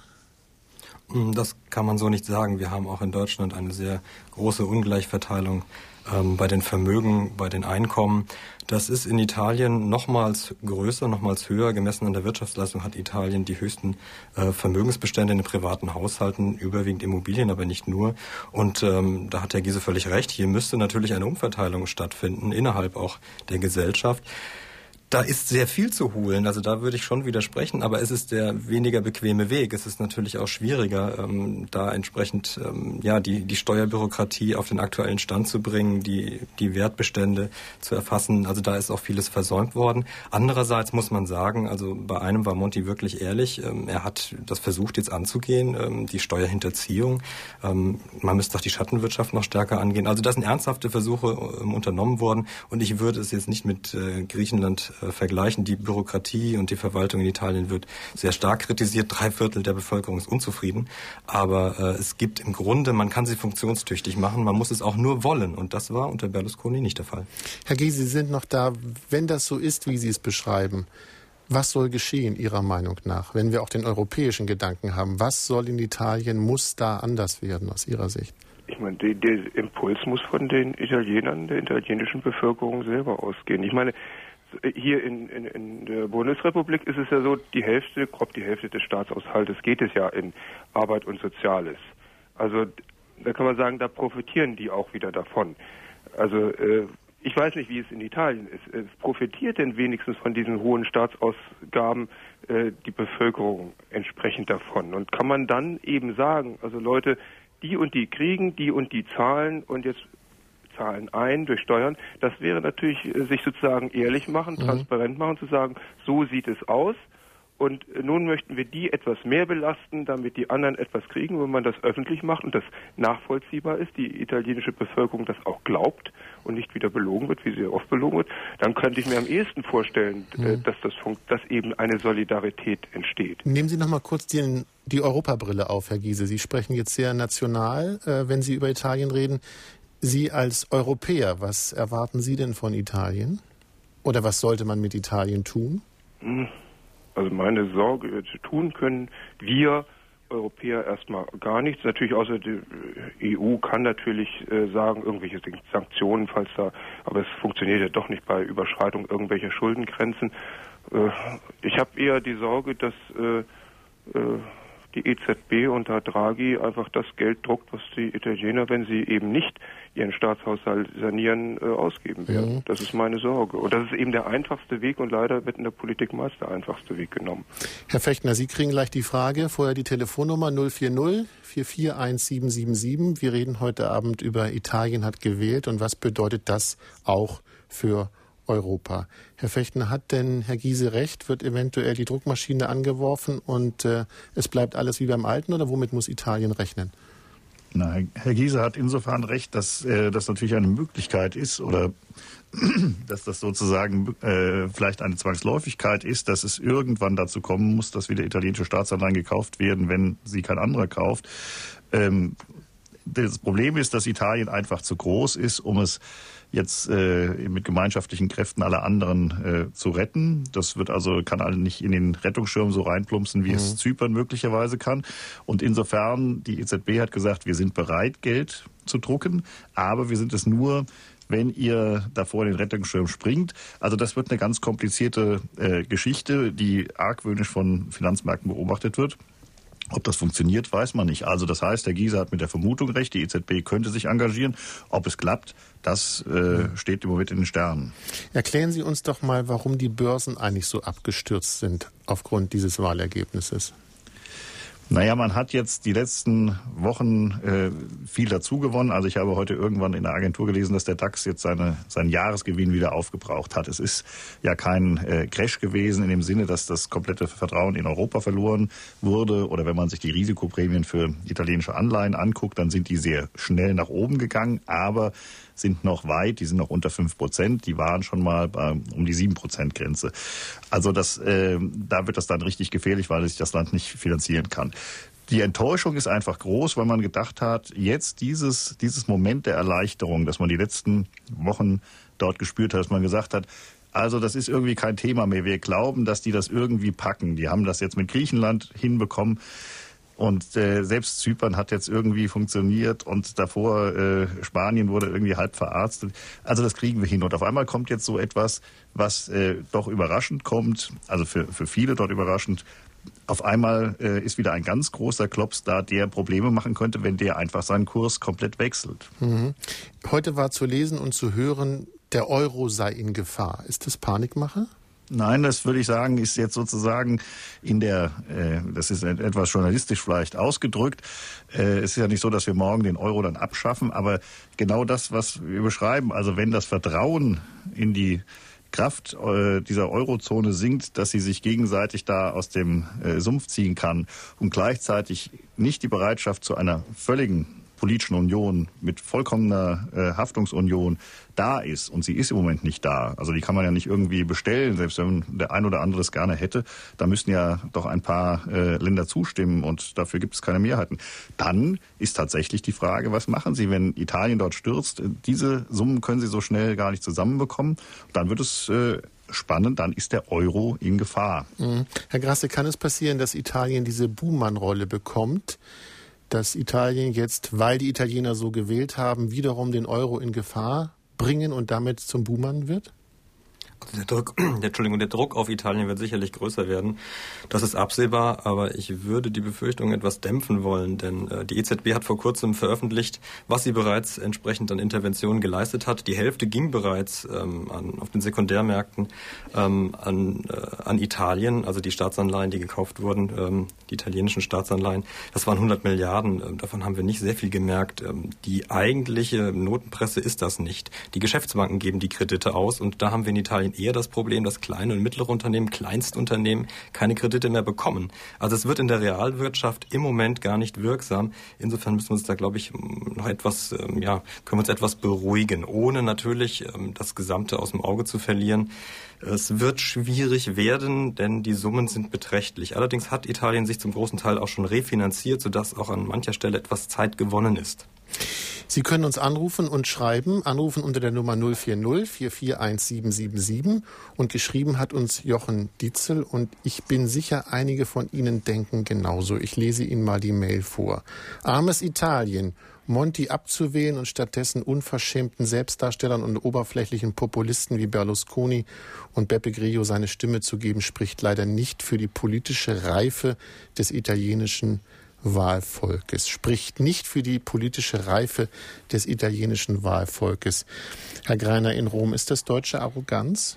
Das kann man so nicht sagen. Wir haben auch in Deutschland eine sehr große Ungleichverteilung bei den Vermögen, bei den Einkommen. Das ist in Italien nochmals größer, nochmals höher. Gemessen an der Wirtschaftsleistung hat Italien die höchsten Vermögensbestände in den privaten Haushalten, überwiegend Immobilien, aber nicht nur. Und da hat Herr Giese völlig recht. Hier müsste natürlich eine Umverteilung stattfinden, innerhalb auch der Gesellschaft. Da ist sehr viel zu holen, also da würde ich schon widersprechen, aber es ist der weniger bequeme Weg. Es ist natürlich auch schwieriger, da entsprechend die Steuerbürokratie auf den aktuellen Stand zu bringen, die Wertbestände zu erfassen. Also da ist auch vieles versäumt worden. Andererseits muss man sagen, also bei einem war Monti wirklich ehrlich, er hat das versucht jetzt anzugehen, die Steuerhinterziehung. Man müsste auch die Schattenwirtschaft noch stärker angehen. Also da sind ernsthafte Versuche unternommen worden und ich würde es jetzt nicht mit Griechenland vergleichen. Die Bürokratie und die Verwaltung in Italien wird sehr stark kritisiert. 3/4 der Bevölkerung ist unzufrieden. Aber es gibt im Grunde, man kann sie funktionstüchtig machen. Man muss es auch nur wollen. Und das war unter Berlusconi nicht der Fall. Herr Giese, Sie sind noch da. Wenn das so ist, wie Sie es beschreiben, Was soll geschehen Ihrer Meinung nach, wenn wir auch den europäischen Gedanken haben? Was soll in Italien, muss da anders werden aus Ihrer Sicht? Ich meine, der Impuls muss von den Italienern, der italienischen Bevölkerung selber ausgehen. Ich meine, hier in der Bundesrepublik ist es ja so, grob die Hälfte des Staatshaushaltes geht es ja in Arbeit und Soziales. Also da kann man sagen, da profitieren die auch wieder davon. Also ich weiß nicht, wie es in Italien ist. Profitiert denn wenigstens von diesen hohen Staatsausgaben die Bevölkerung entsprechend davon? Und kann man dann eben sagen, also Leute, die und die kriegen, die und die zahlen und jetzt zahlen ein durch Steuern, das wäre natürlich sich sozusagen ehrlich machen, transparent machen, zu sagen, so sieht es aus. Und nun möchten wir die etwas mehr belasten, damit die anderen etwas kriegen. Wenn man das öffentlich macht und das nachvollziehbar ist, die italienische Bevölkerung das auch glaubt und nicht wieder belogen wird, wie sie oft belogen wird, dann könnte ich mir am ehesten vorstellen, dass eben eine Solidarität entsteht. Nehmen Sie noch mal kurz die Europabrille auf, Herr Giese. Sie sprechen jetzt sehr national, wenn Sie über Italien reden. Sie als Europäer, was erwarten Sie denn von Italien? Oder was sollte man mit Italien tun? Also meine Sorge, tun können wir Europäer erstmal gar nichts. Natürlich außer die EU kann natürlich sagen, irgendwelche Sanktionen, aber es funktioniert ja doch nicht bei Überschreitung irgendwelcher Schuldengrenzen. Ich habe eher die Sorge, dass die EZB unter Draghi einfach das Geld druckt, was die Italiener, wenn sie eben nicht ihren Staatshaushalt sanieren, ausgeben werden. Das ist meine Sorge. Und das ist eben der einfachste Weg und leider wird in der Politik meist der einfachste Weg genommen. Herr Fechtner, Sie kriegen gleich die Frage, vorher die Telefonnummer 040 441777. Wir reden heute Abend über Italien hat gewählt und was bedeutet das auch für Europa. Herr Fechtner, hat denn Herr Giese recht? Wird eventuell die Druckmaschine angeworfen und es bleibt alles wie beim Alten oder womit muss Italien rechnen? Na, Herr Giese hat insofern recht, dass das natürlich eine Möglichkeit ist oder dass das sozusagen vielleicht eine Zwangsläufigkeit ist, dass es irgendwann dazu kommen muss, dass wieder italienische Staatsanleihen gekauft werden, wenn sie kein anderer kauft. Das Problem ist, dass Italien einfach zu groß ist, um es jetzt mit gemeinschaftlichen Kräften alle anderen zu retten. Das kann alle nicht in den Rettungsschirm so reinplumpsen, wie es Zypern möglicherweise kann. Und insofern, die EZB hat gesagt, wir sind bereit, Geld zu drucken, aber wir sind es nur, wenn ihr davor in den Rettungsschirm springt. Also das wird eine ganz komplizierte Geschichte, die argwöhnisch von Finanzmärkten beobachtet wird. Ob das funktioniert, weiß man nicht. Also das heißt, Herr Giese hat mit der Vermutung recht, die EZB könnte sich engagieren. Ob es klappt, das steht im Moment in den Sternen. Erklären Sie uns doch mal, warum die Börsen eigentlich so abgestürzt sind aufgrund dieses Wahlergebnisses. Naja, man hat jetzt die letzten Wochen viel dazu gewonnen. Also ich habe heute irgendwann in der Agentur gelesen, dass der DAX jetzt seinen Jahresgewinn wieder aufgebraucht hat. Es ist ja kein Crash gewesen in dem Sinne, dass das komplette Vertrauen in Europa verloren wurde. Oder wenn man sich die Risikoprämien für italienische Anleihen anguckt, dann sind die sehr schnell nach oben gegangen, aber sind noch weit, die sind noch unter 5%, die waren schon mal um die 7%-Grenze. Also da wird das dann richtig gefährlich, weil sich das Land nicht finanzieren kann. Die Enttäuschung ist einfach groß, weil man gedacht hat, jetzt dieses Moment der Erleichterung, das man die letzten Wochen dort gespürt hat, dass man gesagt hat, also das ist irgendwie kein Thema mehr. Wir glauben, dass die das irgendwie packen. Die haben das jetzt mit Griechenland hinbekommen. Und selbst Zypern hat jetzt irgendwie funktioniert und davor Spanien wurde irgendwie halb verarztet. Also das kriegen wir hin. Und auf einmal kommt jetzt so etwas, was doch überraschend kommt, also für viele dort überraschend. Auf einmal ist wieder ein ganz großer Klops da, der Probleme machen könnte, wenn der einfach seinen Kurs komplett wechselt. Heute war zu lesen und zu hören, der Euro sei in Gefahr. Ist das Panikmache? Nein, das würde ich sagen, ist jetzt sozusagen das ist etwas journalistisch vielleicht ausgedrückt. Es ist ja nicht so, dass wir morgen den Euro dann abschaffen, aber genau das, was wir beschreiben, also wenn das Vertrauen in die Kraft dieser Eurozone sinkt, dass sie sich gegenseitig da aus dem Sumpf ziehen kann und gleichzeitig nicht die Bereitschaft zu einer völligen politischen Union mit vollkommener Haftungsunion da ist, und sie ist im Moment nicht da, also die kann man ja nicht irgendwie bestellen, selbst wenn der ein oder andere es gerne hätte, da müssen ja doch ein paar Länder zustimmen und dafür gibt es keine Mehrheiten. Dann ist tatsächlich die Frage, was machen Sie, wenn Italien dort stürzt? Diese Summen können Sie so schnell gar nicht zusammenbekommen. Dann wird es spannen, dann ist der Euro in Gefahr. Herr Grasse, kann es passieren, dass Italien diese Buhmann-Rolle bekommt? Dass Italien jetzt, weil die Italiener so gewählt haben, wiederum den Euro in Gefahr bringen und damit zum Buhmann wird? Also der Druck auf Italien wird sicherlich größer werden. Das ist absehbar, aber ich würde die Befürchtung etwas dämpfen wollen, denn die EZB hat vor kurzem veröffentlicht, was sie bereits entsprechend an Interventionen geleistet hat. Die Hälfte ging bereits auf den Sekundärmärkten an Italien, also die Staatsanleihen, die gekauft wurden, die italienischen Staatsanleihen. Das waren 100 Milliarden, davon haben wir nicht sehr viel gemerkt. Die eigentliche Notenpresse ist das nicht. Die Geschäftsbanken geben die Kredite aus und da haben wir in Italien eher das Problem, dass kleine und mittlere Unternehmen, Kleinstunternehmen keine Kredite mehr bekommen. Also es wird in der Realwirtschaft im Moment gar nicht wirksam. Insofern müssen wir uns da, glaube ich, noch etwas, können wir uns etwas beruhigen, ohne natürlich das Gesamte aus dem Auge zu verlieren. Es wird schwierig werden, denn die Summen sind beträchtlich. Allerdings hat Italien sich zum großen Teil auch schon refinanziert, sodass auch an mancher Stelle etwas Zeit gewonnen ist. Sie können uns anrufen und schreiben. Anrufen unter der Nummer 040 441777. Und geschrieben hat uns Jochen Dietzel. Und ich bin sicher, einige von Ihnen denken genauso. Ich lese Ihnen mal die Mail vor. Armes Italien. Monti abzuwählen und stattdessen unverschämten Selbstdarstellern und oberflächlichen Populisten wie Berlusconi und Beppe Grillo seine Stimme zu geben, spricht leider nicht für die politische Reife des italienischen Wahlvolkes. Spricht nicht für die politische Reife des italienischen Wahlvolkes. Herr Greiner in Rom, ist das deutsche Arroganz?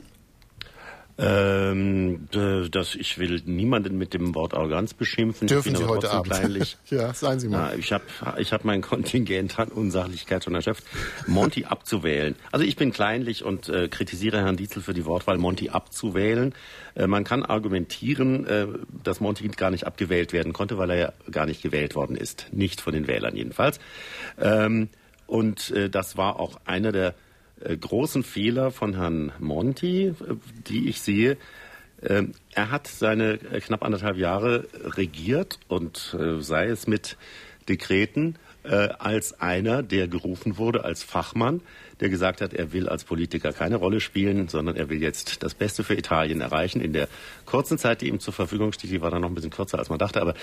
Ich will niemanden mit dem Wort Arroganz beschimpfen. Dürfen ich bin Sie aber heute Abend? Kleinlich. Ja, seien Sie mal. Ich hab mein Kontingent an Unsachlichkeit schon erschöpft. Monti abzuwählen. Also ich bin kleinlich und kritisiere Herrn Dietzel für die Wortwahl, Monti abzuwählen. Man kann argumentieren, dass Monti gar nicht abgewählt werden konnte, weil er ja gar nicht gewählt worden ist. Nicht von den Wählern jedenfalls. Und das war auch einer der großen Fehler von Herrn Monti, die ich sehe. Er hat seine knapp 1,5 Jahre regiert und sei es mit Dekreten als einer, der gerufen wurde als Fachmann, der gesagt hat, er will als Politiker keine Rolle spielen, sondern er will jetzt das Beste für Italien erreichen. In der kurzen Zeit, die ihm zur Verfügung steht, die war dann noch ein bisschen kürzer, als man dachte, aber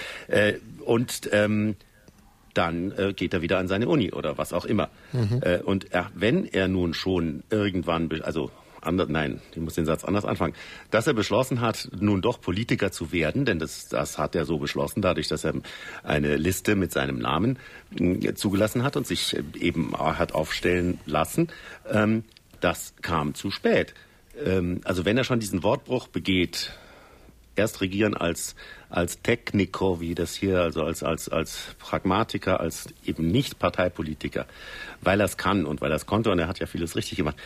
dann geht er wieder an seine Uni oder was auch immer. Und wenn er nun schon irgendwann, ich muss den Satz anders anfangen, dass er beschlossen hat, nun doch Politiker zu werden, denn das hat er so beschlossen, dadurch, dass er eine Liste mit seinem Namen zugelassen hat und sich eben hat aufstellen lassen, das kam zu spät. Also wenn er schon diesen Wortbruch begeht, erst regieren als Techniker, wie das hier, also als Pragmatiker, als eben nicht Parteipolitiker, weil er es kann und weil er es konnte und er hat ja vieles richtig gemacht.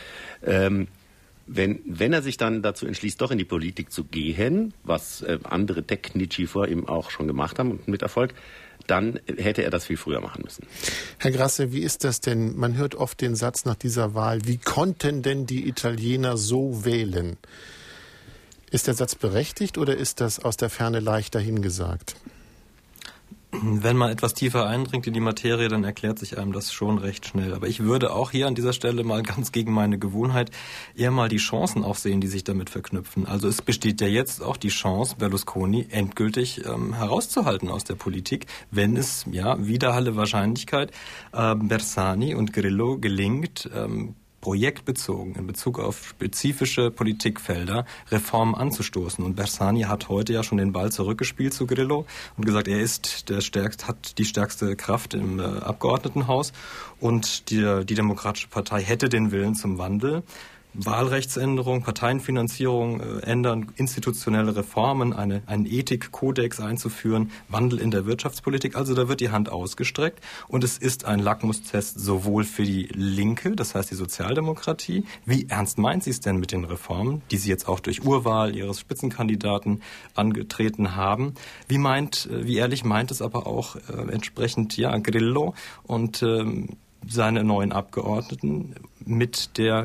Wenn er sich dann dazu entschließt, doch in die Politik zu gehen, was andere Technici vor ihm auch schon gemacht haben und mit Erfolg, dann hätte er das viel früher machen müssen. Herr Grasse, wie ist das denn? Man hört oft den Satz nach dieser Wahl, wie konnten denn die Italiener so wählen? Ist der Satz berechtigt oder ist das aus der Ferne leicht dahingesagt? Wenn man etwas tiefer eindringt in die Materie, dann erklärt sich einem das schon recht schnell. Aber ich würde auch hier an dieser Stelle mal ganz gegen meine Gewohnheit eher mal die Chancen auch sehen, die sich damit verknüpfen. Also es besteht ja jetzt auch die Chance, Berlusconi endgültig herauszuhalten aus der Politik, wenn es wieder alle Wahrscheinlichkeit Bersani und Grillo gelingt, projektbezogen in Bezug auf spezifische Politikfelder Reformen anzustoßen. Und Bersani hat heute ja schon den Ball zurückgespielt zu Grillo und gesagt, er ist hat die stärkste Kraft im Abgeordnetenhaus und die Demokratische Partei hätte den Willen zum Wandel. Wahlrechtsänderung, Parteienfinanzierung ändern, institutionelle Reformen, einen Ethikkodex einzuführen, Wandel in der Wirtschaftspolitik. Also da wird die Hand ausgestreckt und es ist ein Lackmustest sowohl für die Linke, das heißt die Sozialdemokratie. Wie ernst meint sie es denn mit den Reformen, die sie jetzt auch durch Urwahl ihres Spitzenkandidaten angetreten haben? Wie ehrlich meint es aber auch entsprechend Grillo und seine neuen Abgeordneten, mit dem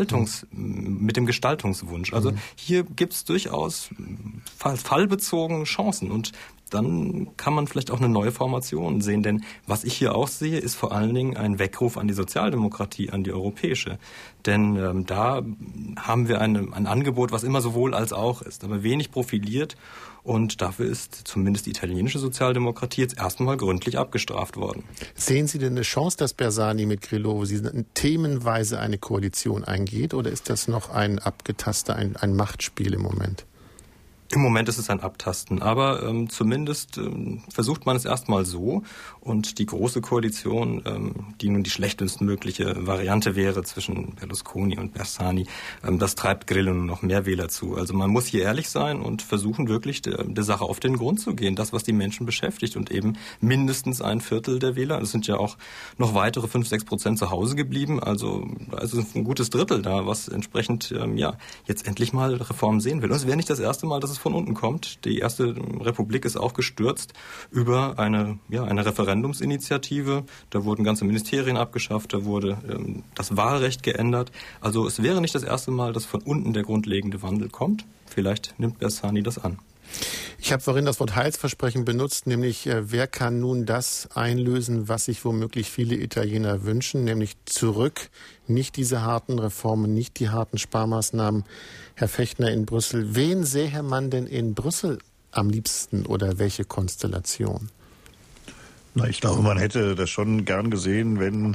Gestaltungswunsch. Also hier gibt es durchaus fallbezogene Chancen und dann kann man vielleicht auch eine neue Formation sehen. Denn was ich hier auch sehe, ist vor allen Dingen ein Weckruf an die Sozialdemokratie, an die europäische. Denn da haben wir ein Angebot, was immer sowohl als auch ist, aber wenig profiliert. Und dafür ist zumindest die italienische Sozialdemokratie jetzt erstmal gründlich abgestraft worden. Sehen Sie denn eine Chance, dass Bersani mit Grillo, wo sie themenweise eine Koalition eingeht? Oder ist das noch ein Abgetaster, ein Machtspiel im Moment? Im Moment ist es ein Abtasten, aber zumindest versucht man es erstmal so. Und die große Koalition, die nun die schlechtestmögliche Variante wäre zwischen Berlusconi und Bersani, das treibt Grillo nun noch mehr Wähler zu. Also man muss hier ehrlich sein und versuchen wirklich der Sache auf den Grund zu gehen. Das, was die Menschen beschäftigt und eben mindestens 1/4 der Wähler. Es sind ja auch noch weitere 5-6% zu Hause geblieben. Also ist ein gutes Drittel da, was entsprechend jetzt endlich mal Reformen sehen will. Und es wäre nicht das erste Mal, dass es von unten kommt. Die erste Republik ist auch gestürzt über eine Referendumsinitiative. Da wurden ganze Ministerien abgeschafft, da wurde das Wahlrecht geändert. Also es wäre nicht das erste Mal, dass von unten der grundlegende Wandel kommt. Vielleicht nimmt Bersani das an. Ich habe vorhin das Wort Heilsversprechen benutzt, nämlich wer kann nun das einlösen, was sich womöglich viele Italiener wünschen, nämlich zurück, nicht diese harten Reformen, nicht die harten Sparmaßnahmen. Herr Fechner in Brüssel, wen sähe man denn in Brüssel am liebsten oder welche Konstellation? Na, ich glaube, man hätte das schon gern gesehen, wenn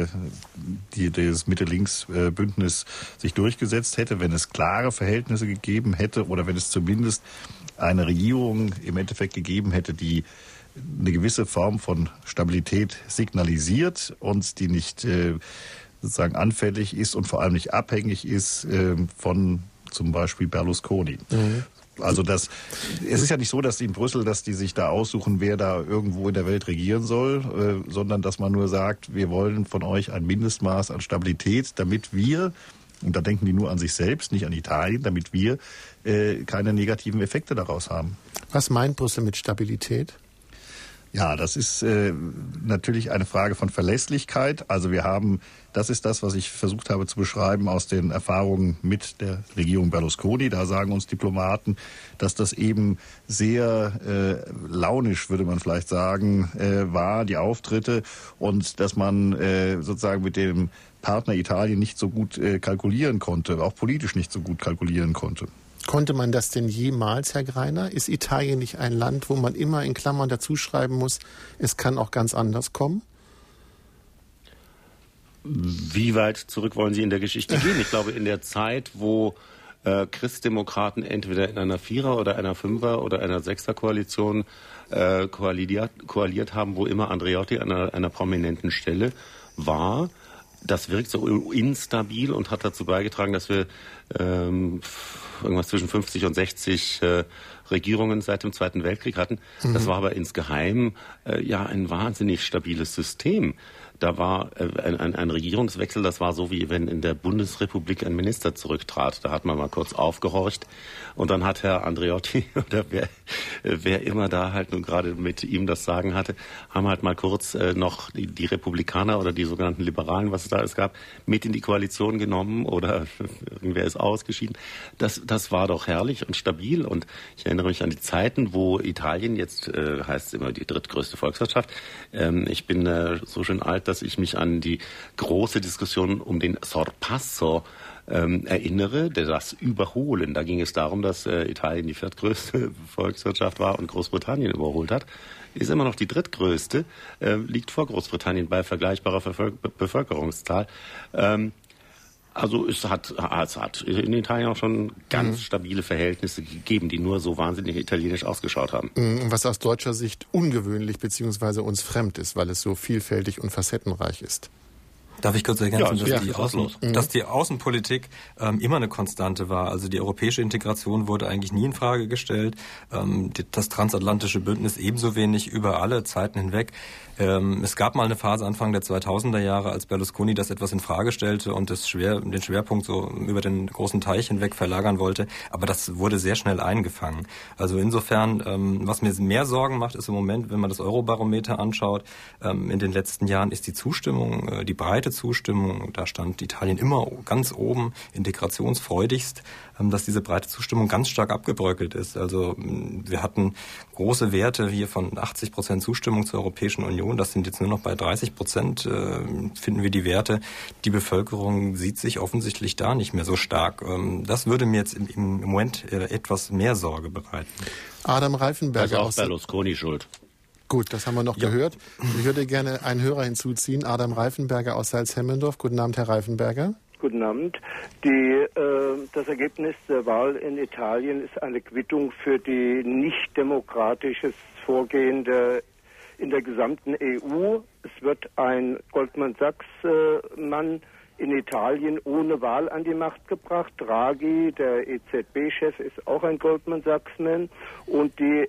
das Mitte-Links-Bündnis sich durchgesetzt hätte, wenn es klare Verhältnisse gegeben hätte oder wenn es zumindest eine Regierung im Endeffekt gegeben hätte, die eine gewisse Form von Stabilität signalisiert und die nicht sozusagen anfällig ist und vor allem nicht abhängig ist von zum Beispiel Berlusconi. Mhm. Also es ist ja nicht so, dass in Brüssel, dass die sich da aussuchen, wer da irgendwo in der Welt regieren soll, sondern dass man nur sagt, wir wollen von euch ein Mindestmaß an Stabilität, damit wir, und da denken die nur an sich selbst, nicht an Italien, damit wir keine negativen Effekte daraus haben. Was meint Brüssel mit Stabilität? Ja, das ist natürlich eine Frage von Verlässlichkeit. Also das ist das, was ich versucht habe zu beschreiben aus den Erfahrungen mit der Regierung Berlusconi. Da sagen uns Diplomaten, dass das eben sehr launisch, würde man vielleicht sagen, war, die Auftritte, und dass man sozusagen mit dem Partner Italien nicht so gut kalkulieren konnte, auch politisch nicht so gut kalkulieren konnte. Konnte man das denn jemals, Herr Greiner? Ist Italien nicht ein Land, wo man immer in Klammern dazuschreiben muss, es kann auch ganz anders kommen? Wie weit zurück wollen Sie in der Geschichte gehen? Ich glaube, in der Zeit, wo Christdemokraten entweder in einer Vierer- oder einer Fünfer- oder einer Sechser-Koalition koaliert haben, wo immer Andreotti an einer prominenten Stelle war, das wirkt so instabil und hat dazu beigetragen, dass wir irgendwas zwischen 50 und 60 Regierungen seit dem Zweiten Weltkrieg hatten. Mhm. Das war aber insgeheim ein wahnsinnig stabiles System. Da war ein Regierungswechsel, das war so, wie wenn in der Bundesrepublik ein Minister zurücktrat. Da hat man mal kurz aufgehorcht und dann hat Herr Andreotti oder wer immer da halt nun gerade mit ihm das Sagen hatte, haben halt mal kurz noch die Republikaner oder die sogenannten Liberalen, was es da alles gab, mit in die Koalition genommen oder irgendwer ist ausgeschieden. Das war doch herrlich und stabil, und ich erinnere mich an die Zeiten, wo Italien, jetzt heißt es immer die drittgrößte Volkswirtschaft, ich bin so schön alt, dass ich mich an die große Diskussion um den Sorpasso erinnere, das Überholen. Da ging es darum, dass Italien die viertgrößte Volkswirtschaft war und Großbritannien überholt hat. Ist immer noch die drittgrößte, liegt vor Großbritannien bei vergleichbarer Bevölkerungszahl. Also es hat in Italien auch schon ganz stabile Verhältnisse gegeben, die nur so wahnsinnig italienisch ausgeschaut haben. Was aus deutscher Sicht ungewöhnlich bzw. uns fremd ist, weil es so vielfältig und facettenreich ist. Darf ich kurz ergänzen, dass die Außenpolitik immer eine Konstante war. Also die europäische Integration wurde eigentlich nie in Frage gestellt. Das transatlantische Bündnis ebenso wenig über alle Zeiten hinweg. Es gab mal eine Phase Anfang der 2000er Jahre, als Berlusconi das etwas in Frage stellte und den Schwerpunkt so über den großen Teich hinweg verlagern wollte. Aber das wurde sehr schnell eingefangen. Also insofern, was mir mehr Sorgen macht, ist im Moment, wenn man das Eurobarometer anschaut, in den letzten Jahren ist die Zustimmung, die breite breite Zustimmung, da stand Italien immer ganz oben, integrationsfreudigst, dass diese breite Zustimmung ganz stark abgebröckelt ist. Also wir hatten große Werte hier von 80% Zustimmung zur Europäischen Union. Das sind jetzt nur noch bei 30%, finden wir die Werte. Die Bevölkerung sieht sich offensichtlich da nicht mehr so stark. Das würde mir jetzt im Moment etwas mehr Sorge bereiten. Adam Reifenberger. Das ist auch Berlusconi schuld. Gut, das haben wir noch gehört. Ich würde gerne einen Hörer hinzuziehen. Adam Reifenberger aus Salzhemmendorf. Guten Abend, Herr Reifenberger. Guten Abend. Das Ergebnis der Wahl in Italien ist eine Quittung für die nicht demokratisches Vorgehen in der gesamten EU. Es wird ein Goldman Sachs-Mann in Italien ohne Wahl an die Macht gebracht. Draghi, der EZB-Chef, ist auch ein Goldman Sachs-Mann. Und die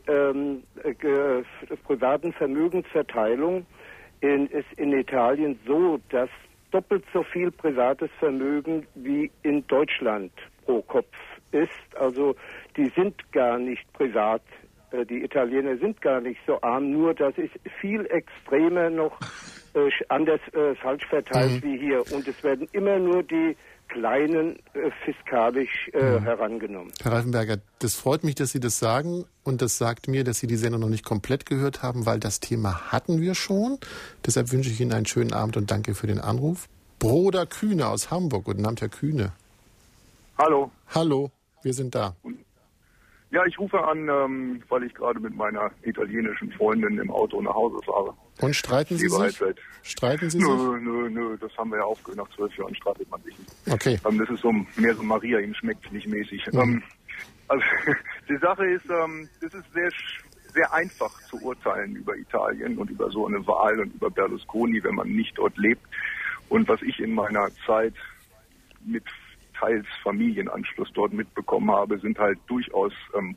privaten Vermögensverteilung ist in Italien so, dass doppelt so viel privates Vermögen wie in Deutschland pro Kopf ist. Also die sind gar nicht privat. Die Italiener sind gar nicht so arm, nur das ist viel extremer noch anders falsch verteilt wie hier. Und es werden immer nur die Kleinen fiskalisch herangenommen. Herr Reifenberger, das freut mich, dass Sie das sagen. Und das sagt mir, dass Sie die Sendung noch nicht komplett gehört haben, weil das Thema hatten wir schon. Deshalb wünsche ich Ihnen einen schönen Abend und danke für den Anruf. Bruder Kühne aus Hamburg. Guten Abend, Herr Kühne. Hallo. Hallo, wir sind da. Ja, ich rufe an, weil ich gerade mit meiner italienischen Freundin im Auto nach Hause fahre. Und streiten Sie sich? Streiten Sie sich? Nö, das haben wir ja aufgehört. Nach 12 Jahren streitet man sich nicht. Okay. Das ist so mehr so Maria, ihm schmeckt nicht mäßig. Also die Sache ist, es ist sehr, sehr einfach zu urteilen über Italien und über so eine Wahl und über Berlusconi, wenn man nicht dort lebt. Und was ich in meiner Zeit mit teils Familienanschluss dort mitbekommen habe, sind halt durchaus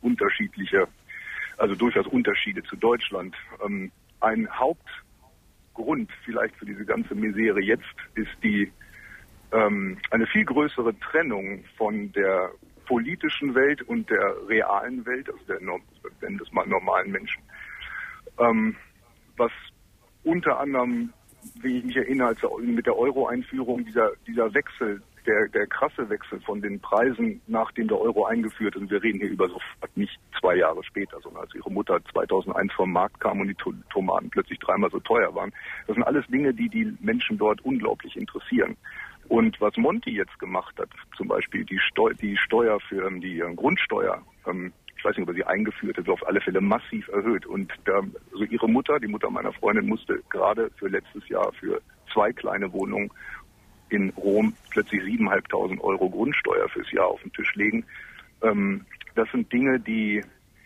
durchaus Unterschiede zu Deutschland. Ein Hauptgrund vielleicht für diese ganze Misere jetzt ist eine viel größere Trennung von der politischen Welt und der realen Welt, also nennen das mal normalen Menschen. Was unter anderem, wie ich mich erinnere, mit der Euro-Einführung dieser Wechsel, der krasse Wechsel von den Preisen, nachdem der Euro eingeführt ist, und wir reden hier über sofort, nicht 2 Jahre später, sondern als ihre Mutter 2001 vom Markt kam und die Tomaten plötzlich 3-mal so teuer waren. Das sind alles Dinge, die Menschen dort unglaublich interessieren. Und was Monti jetzt gemacht hat, zum Beispiel die Steuer für die Grundsteuer, ich weiß nicht, ob er sie eingeführt hat, auf alle Fälle massiv erhöht. Und also ihre Mutter, die Mutter meiner Freundin, musste gerade für letztes Jahr für 2 kleine Wohnungen in Rom plötzlich 7.500 Euro Grundsteuer fürs Jahr auf den Tisch legen. Das sind Dinge, die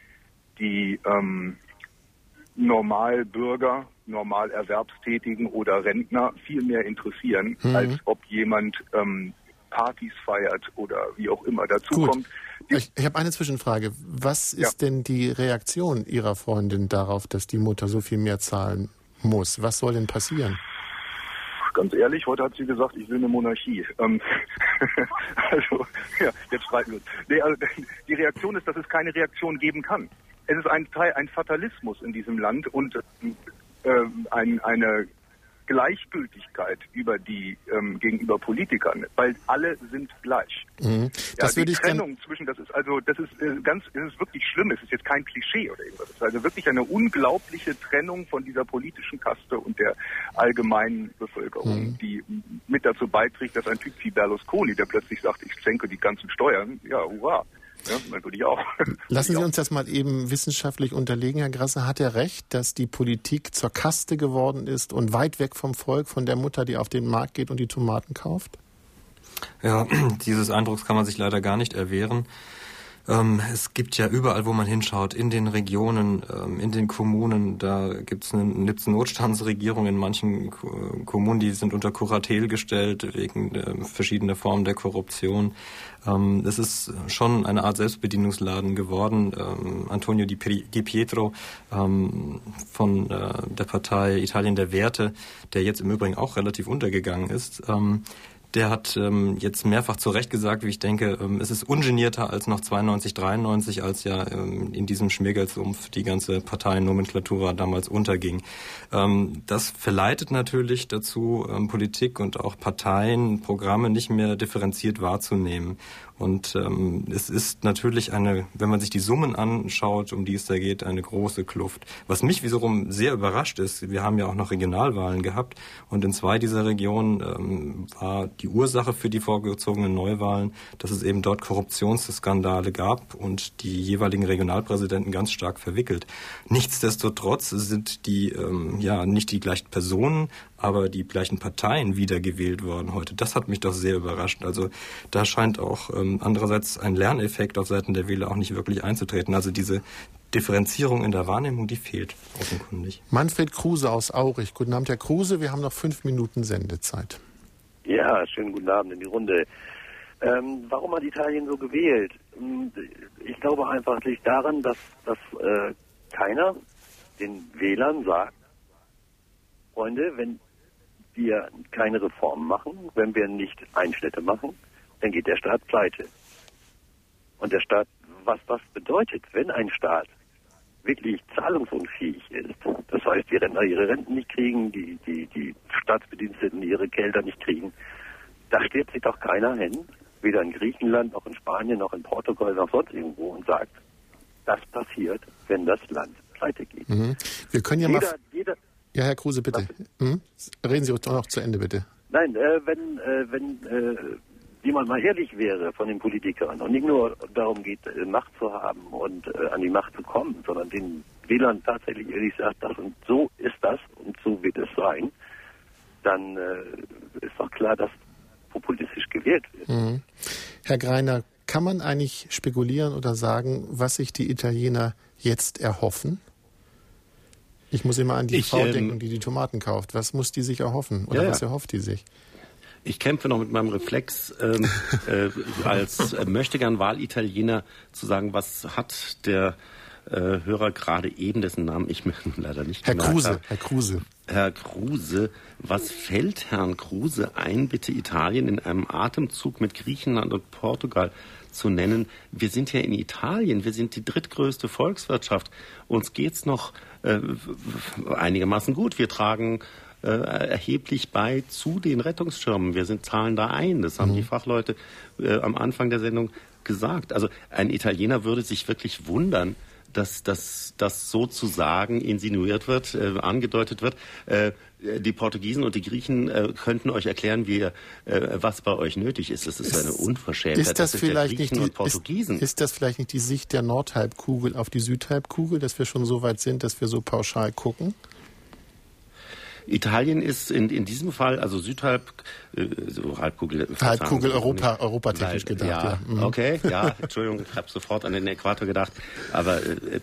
Normalbürger, normal Erwerbstätigen oder Rentner viel mehr interessieren, als ob jemand Partys feiert oder wie auch immer dazu kommt. Ich habe eine Zwischenfrage. Was ist denn die Reaktion Ihrer Freundin darauf, dass die Mutter so viel mehr zahlen muss? Was soll denn passieren? Ganz ehrlich, heute hat sie gesagt, ich will eine Monarchie. Also, ja, jetzt streiten wir uns. Nee, also, die Reaktion ist, dass es keine Reaktion geben kann. Es ist ein Fatalismus in diesem Land und eine Gleichgültigkeit gegenüber Politikern, weil alle sind gleich. Das die Trennung zwischen, das ist wirklich schlimm. Es ist jetzt kein Klischee oder irgendwas. Es ist also wirklich eine unglaubliche Trennung von dieser politischen Kaste und der allgemeinen Bevölkerung, die mit dazu beiträgt, dass ein Typ wie Berlusconi, der plötzlich sagt, ich senke die ganzen Steuern, ja, hurra. Ja, dann würde ich auch. Lassen Sie uns das mal eben wissenschaftlich unterlegen, Herr Grasse. Hat er recht, dass die Politik zur Kaste geworden ist und weit weg vom Volk, von der Mutter, die auf den Markt geht und die Tomaten kauft? Ja, dieses Eindrucks kann man sich leider gar nicht erwehren. Es gibt ja überall, wo man hinschaut, in den Regionen, in den Kommunen, da gibt's eine Notstandsregierung in manchen Kommunen, die sind unter Kuratel gestellt wegen verschiedener Formen der Korruption. Es ist schon eine Art Selbstbedienungsladen geworden. Antonio Di Pietro von der Partei Italien der Werte, der jetzt im Übrigen auch relativ untergegangen ist, Der hat jetzt mehrfach zu Recht gesagt, wie ich denke, es ist ungenierter als noch 92, 93, als ja in diesem Schmiergeldsumpf die ganze Parteiennomenklatura damals unterging. Das verleitet natürlich dazu, Politik und auch Parteien, Programme nicht mehr differenziert wahrzunehmen. Und es ist natürlich wenn man sich die Summen anschaut, um die es da geht, eine große Kluft. Was mich wiederum sehr überrascht ist, wir haben ja auch noch Regionalwahlen gehabt und in 2 dieser Regionen war die Ursache für die vorgezogenen Neuwahlen, dass es eben dort Korruptionsskandale gab und die jeweiligen Regionalpräsidenten ganz stark verwickelt. Nichtsdestotrotz sind die nicht die gleichen Personen, aber die gleichen Parteien wiedergewählt worden heute. Das hat mich doch sehr überrascht. Also da scheint auch andererseits ein Lerneffekt auf Seiten der Wähler auch nicht wirklich einzutreten. Also diese Differenzierung in der Wahrnehmung, die fehlt offenkundig. Manfred Kruse aus Aurich. Guten Abend, Herr Kruse. Wir haben noch 5 Minuten Sendezeit. Ja, schönen guten Abend in die Runde. Warum hat Italien so gewählt? Ich glaube einfach, es liegt daran, dass keiner den Wählern sagt, Freunde, wenn wir keine Reformen machen, wenn wir nicht Einschnitte machen, dann geht der Staat pleite. Und der Staat, was das bedeutet, wenn ein Staat wirklich zahlungsunfähig ist, das heißt, die Rentner ihre Renten nicht kriegen, die Staatsbediensteten ihre Gelder nicht kriegen, da stellt sich doch keiner hin, weder in Griechenland, noch in Spanien, noch in Portugal, noch sonst irgendwo und sagt, das passiert, wenn das Land pleite geht. Mhm. Wir können ja Ja, Herr Kruse, bitte. Reden Sie noch zu Ende, bitte. Nein, wenn jemand mal ehrlich wäre von den Politikern und nicht nur darum geht, Macht zu haben und an die Macht zu kommen, sondern den Wählern tatsächlich ehrlich sagt, das und so ist das und so wird es sein, dann ist doch klar, dass populistisch gewählt wird. Mhm. Herr Greiner, kann man eigentlich spekulieren oder sagen, was sich die Italiener jetzt erhoffen? Ich muss immer an die Frau denken, die Tomaten kauft. Was muss die sich erhoffen? Oder was erhofft die sich? Ich kämpfe noch mit meinem Reflex, als möchtegern Wahlitaliener zu sagen, was hat der Hörer gerade eben, dessen Namen ich mir leider nicht gemerkt habe. Herr Kruse, was fällt Herrn Kruse ein, bitte Italien in einem Atemzug mit Griechenland und Portugal zu nennen? Wir sind ja in Italien, wir sind die drittgrößte Volkswirtschaft. Uns geht's noch einigermaßen gut. Wir tragen erheblich bei zu den Rettungsschirmen. Wir zahlen da ein. Das haben die Fachleute am Anfang der Sendung gesagt. Also ein Italiener würde sich wirklich wundern, dass das sozusagen insinuiert wird, angedeutet wird. Die Portugiesen und die Griechen könnten euch erklären, was bei euch nötig ist. Das ist eine Unverschämtheit. Ist das vielleicht nicht die Sicht der Nordhalbkugel auf die Südhalbkugel, dass wir schon so weit sind, dass wir so pauschal gucken? Italien ist in diesem Fall, also Halbkugel europatechnisch gedacht. Ja, ja. Okay, ja, Entschuldigung, ich habe sofort an den Äquator gedacht. Aber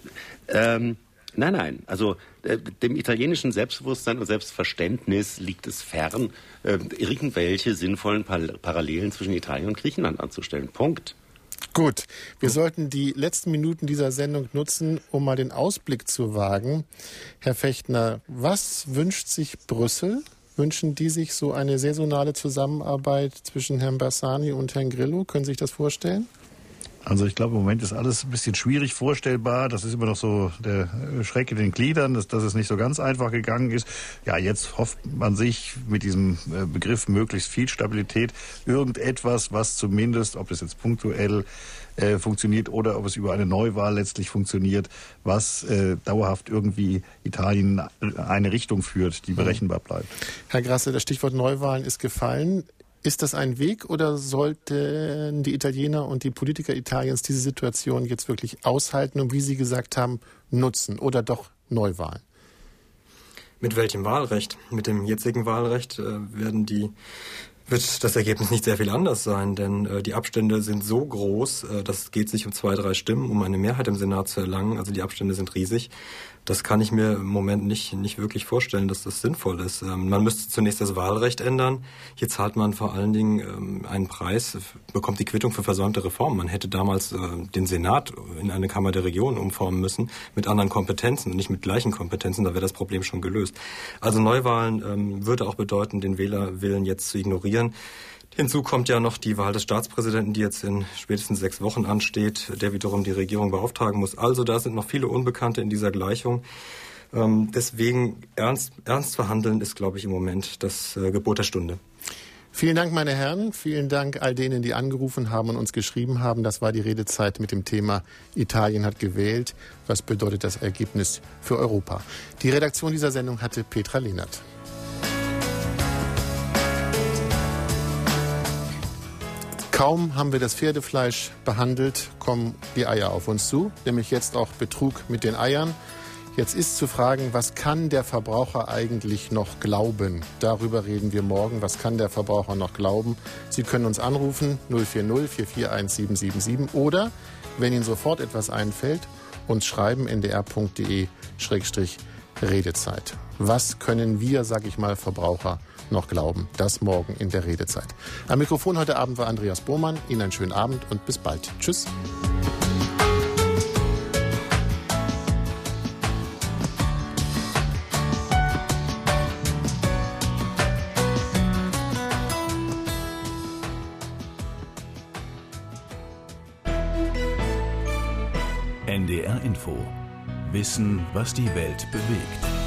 nein, also dem italienischen Selbstbewusstsein und Selbstverständnis liegt es fern, irgendwelche sinnvollen Parallelen zwischen Italien und Griechenland anzustellen. Punkt. Gut, wir sollten die letzten Minuten dieser Sendung nutzen, um mal den Ausblick zu wagen. Herr Fechtner, was wünscht sich Brüssel? Wünschen die sich so eine saisonale Zusammenarbeit zwischen Herrn Bersani und Herrn Grillo? Können Sie sich das vorstellen? Also ich glaube, im Moment ist alles ein bisschen schwierig vorstellbar. Das ist immer noch so der Schreck in den Gliedern, dass es nicht so ganz einfach gegangen ist. Ja, jetzt hofft man sich mit diesem Begriff möglichst viel Stabilität irgendetwas, was zumindest, ob das jetzt punktuell funktioniert oder ob es über eine Neuwahl letztlich funktioniert, was dauerhaft irgendwie Italien eine Richtung führt, die berechenbar bleibt. Herr Grasse, das Stichwort Neuwahlen ist gefallen. Ist das ein Weg oder sollten die Italiener und die Politiker Italiens diese Situation jetzt wirklich aushalten und, wie Sie gesagt haben, nutzen oder doch Neuwahlen? Mit welchem Wahlrecht? Mit dem jetzigen Wahlrecht wird das Ergebnis nicht sehr viel anders sein, denn die Abstände sind so groß, das geht sich um 2-3 Stimmen, um eine Mehrheit im Senat zu erlangen. Also die Abstände sind riesig. Das kann ich mir im Moment nicht wirklich vorstellen, dass das sinnvoll ist. Man müsste zunächst das Wahlrecht ändern. Hier zahlt man vor allen Dingen einen Preis, bekommt die Quittung für versäumte Reformen. Man hätte damals den Senat in eine Kammer der Regionen umformen müssen mit anderen Kompetenzen und nicht mit gleichen Kompetenzen. Da wäre das Problem schon gelöst. Also Neuwahlen würde auch bedeuten, den Wählerwillen jetzt zu ignorieren. Hinzu kommt ja noch die Wahl des Staatspräsidenten, die jetzt in spätestens 6 Wochen ansteht, der wiederum die Regierung beauftragen muss. Also da sind noch viele Unbekannte in dieser Gleichung. Deswegen ernst verhandeln ist, glaube ich, im Moment das Gebot der Stunde. Vielen Dank, meine Herren. Vielen Dank all denen, die angerufen haben und uns geschrieben haben. Das war die Redezeit mit dem Thema Italien hat gewählt. Was bedeutet das Ergebnis für Europa? Die Redaktion dieser Sendung hatte Petra Lehnert. Kaum haben wir das Pferdefleisch behandelt, kommen die Eier auf uns zu, nämlich jetzt auch Betrug mit den Eiern. Jetzt ist zu fragen, was kann der Verbraucher eigentlich noch glauben? Darüber reden wir morgen. Was kann der Verbraucher noch glauben? Sie können uns anrufen 040 441 777 oder, wenn Ihnen sofort etwas einfällt, uns schreiben ndr.de/Redezeit. Was können wir, sag ich mal, Verbraucher noch glauben? Das morgen in der Redezeit. Am Mikrofon heute Abend war Andreas Bohrmann. Ihnen einen schönen Abend und bis bald. Tschüss. NDR Info. Wissen, was die Welt bewegt.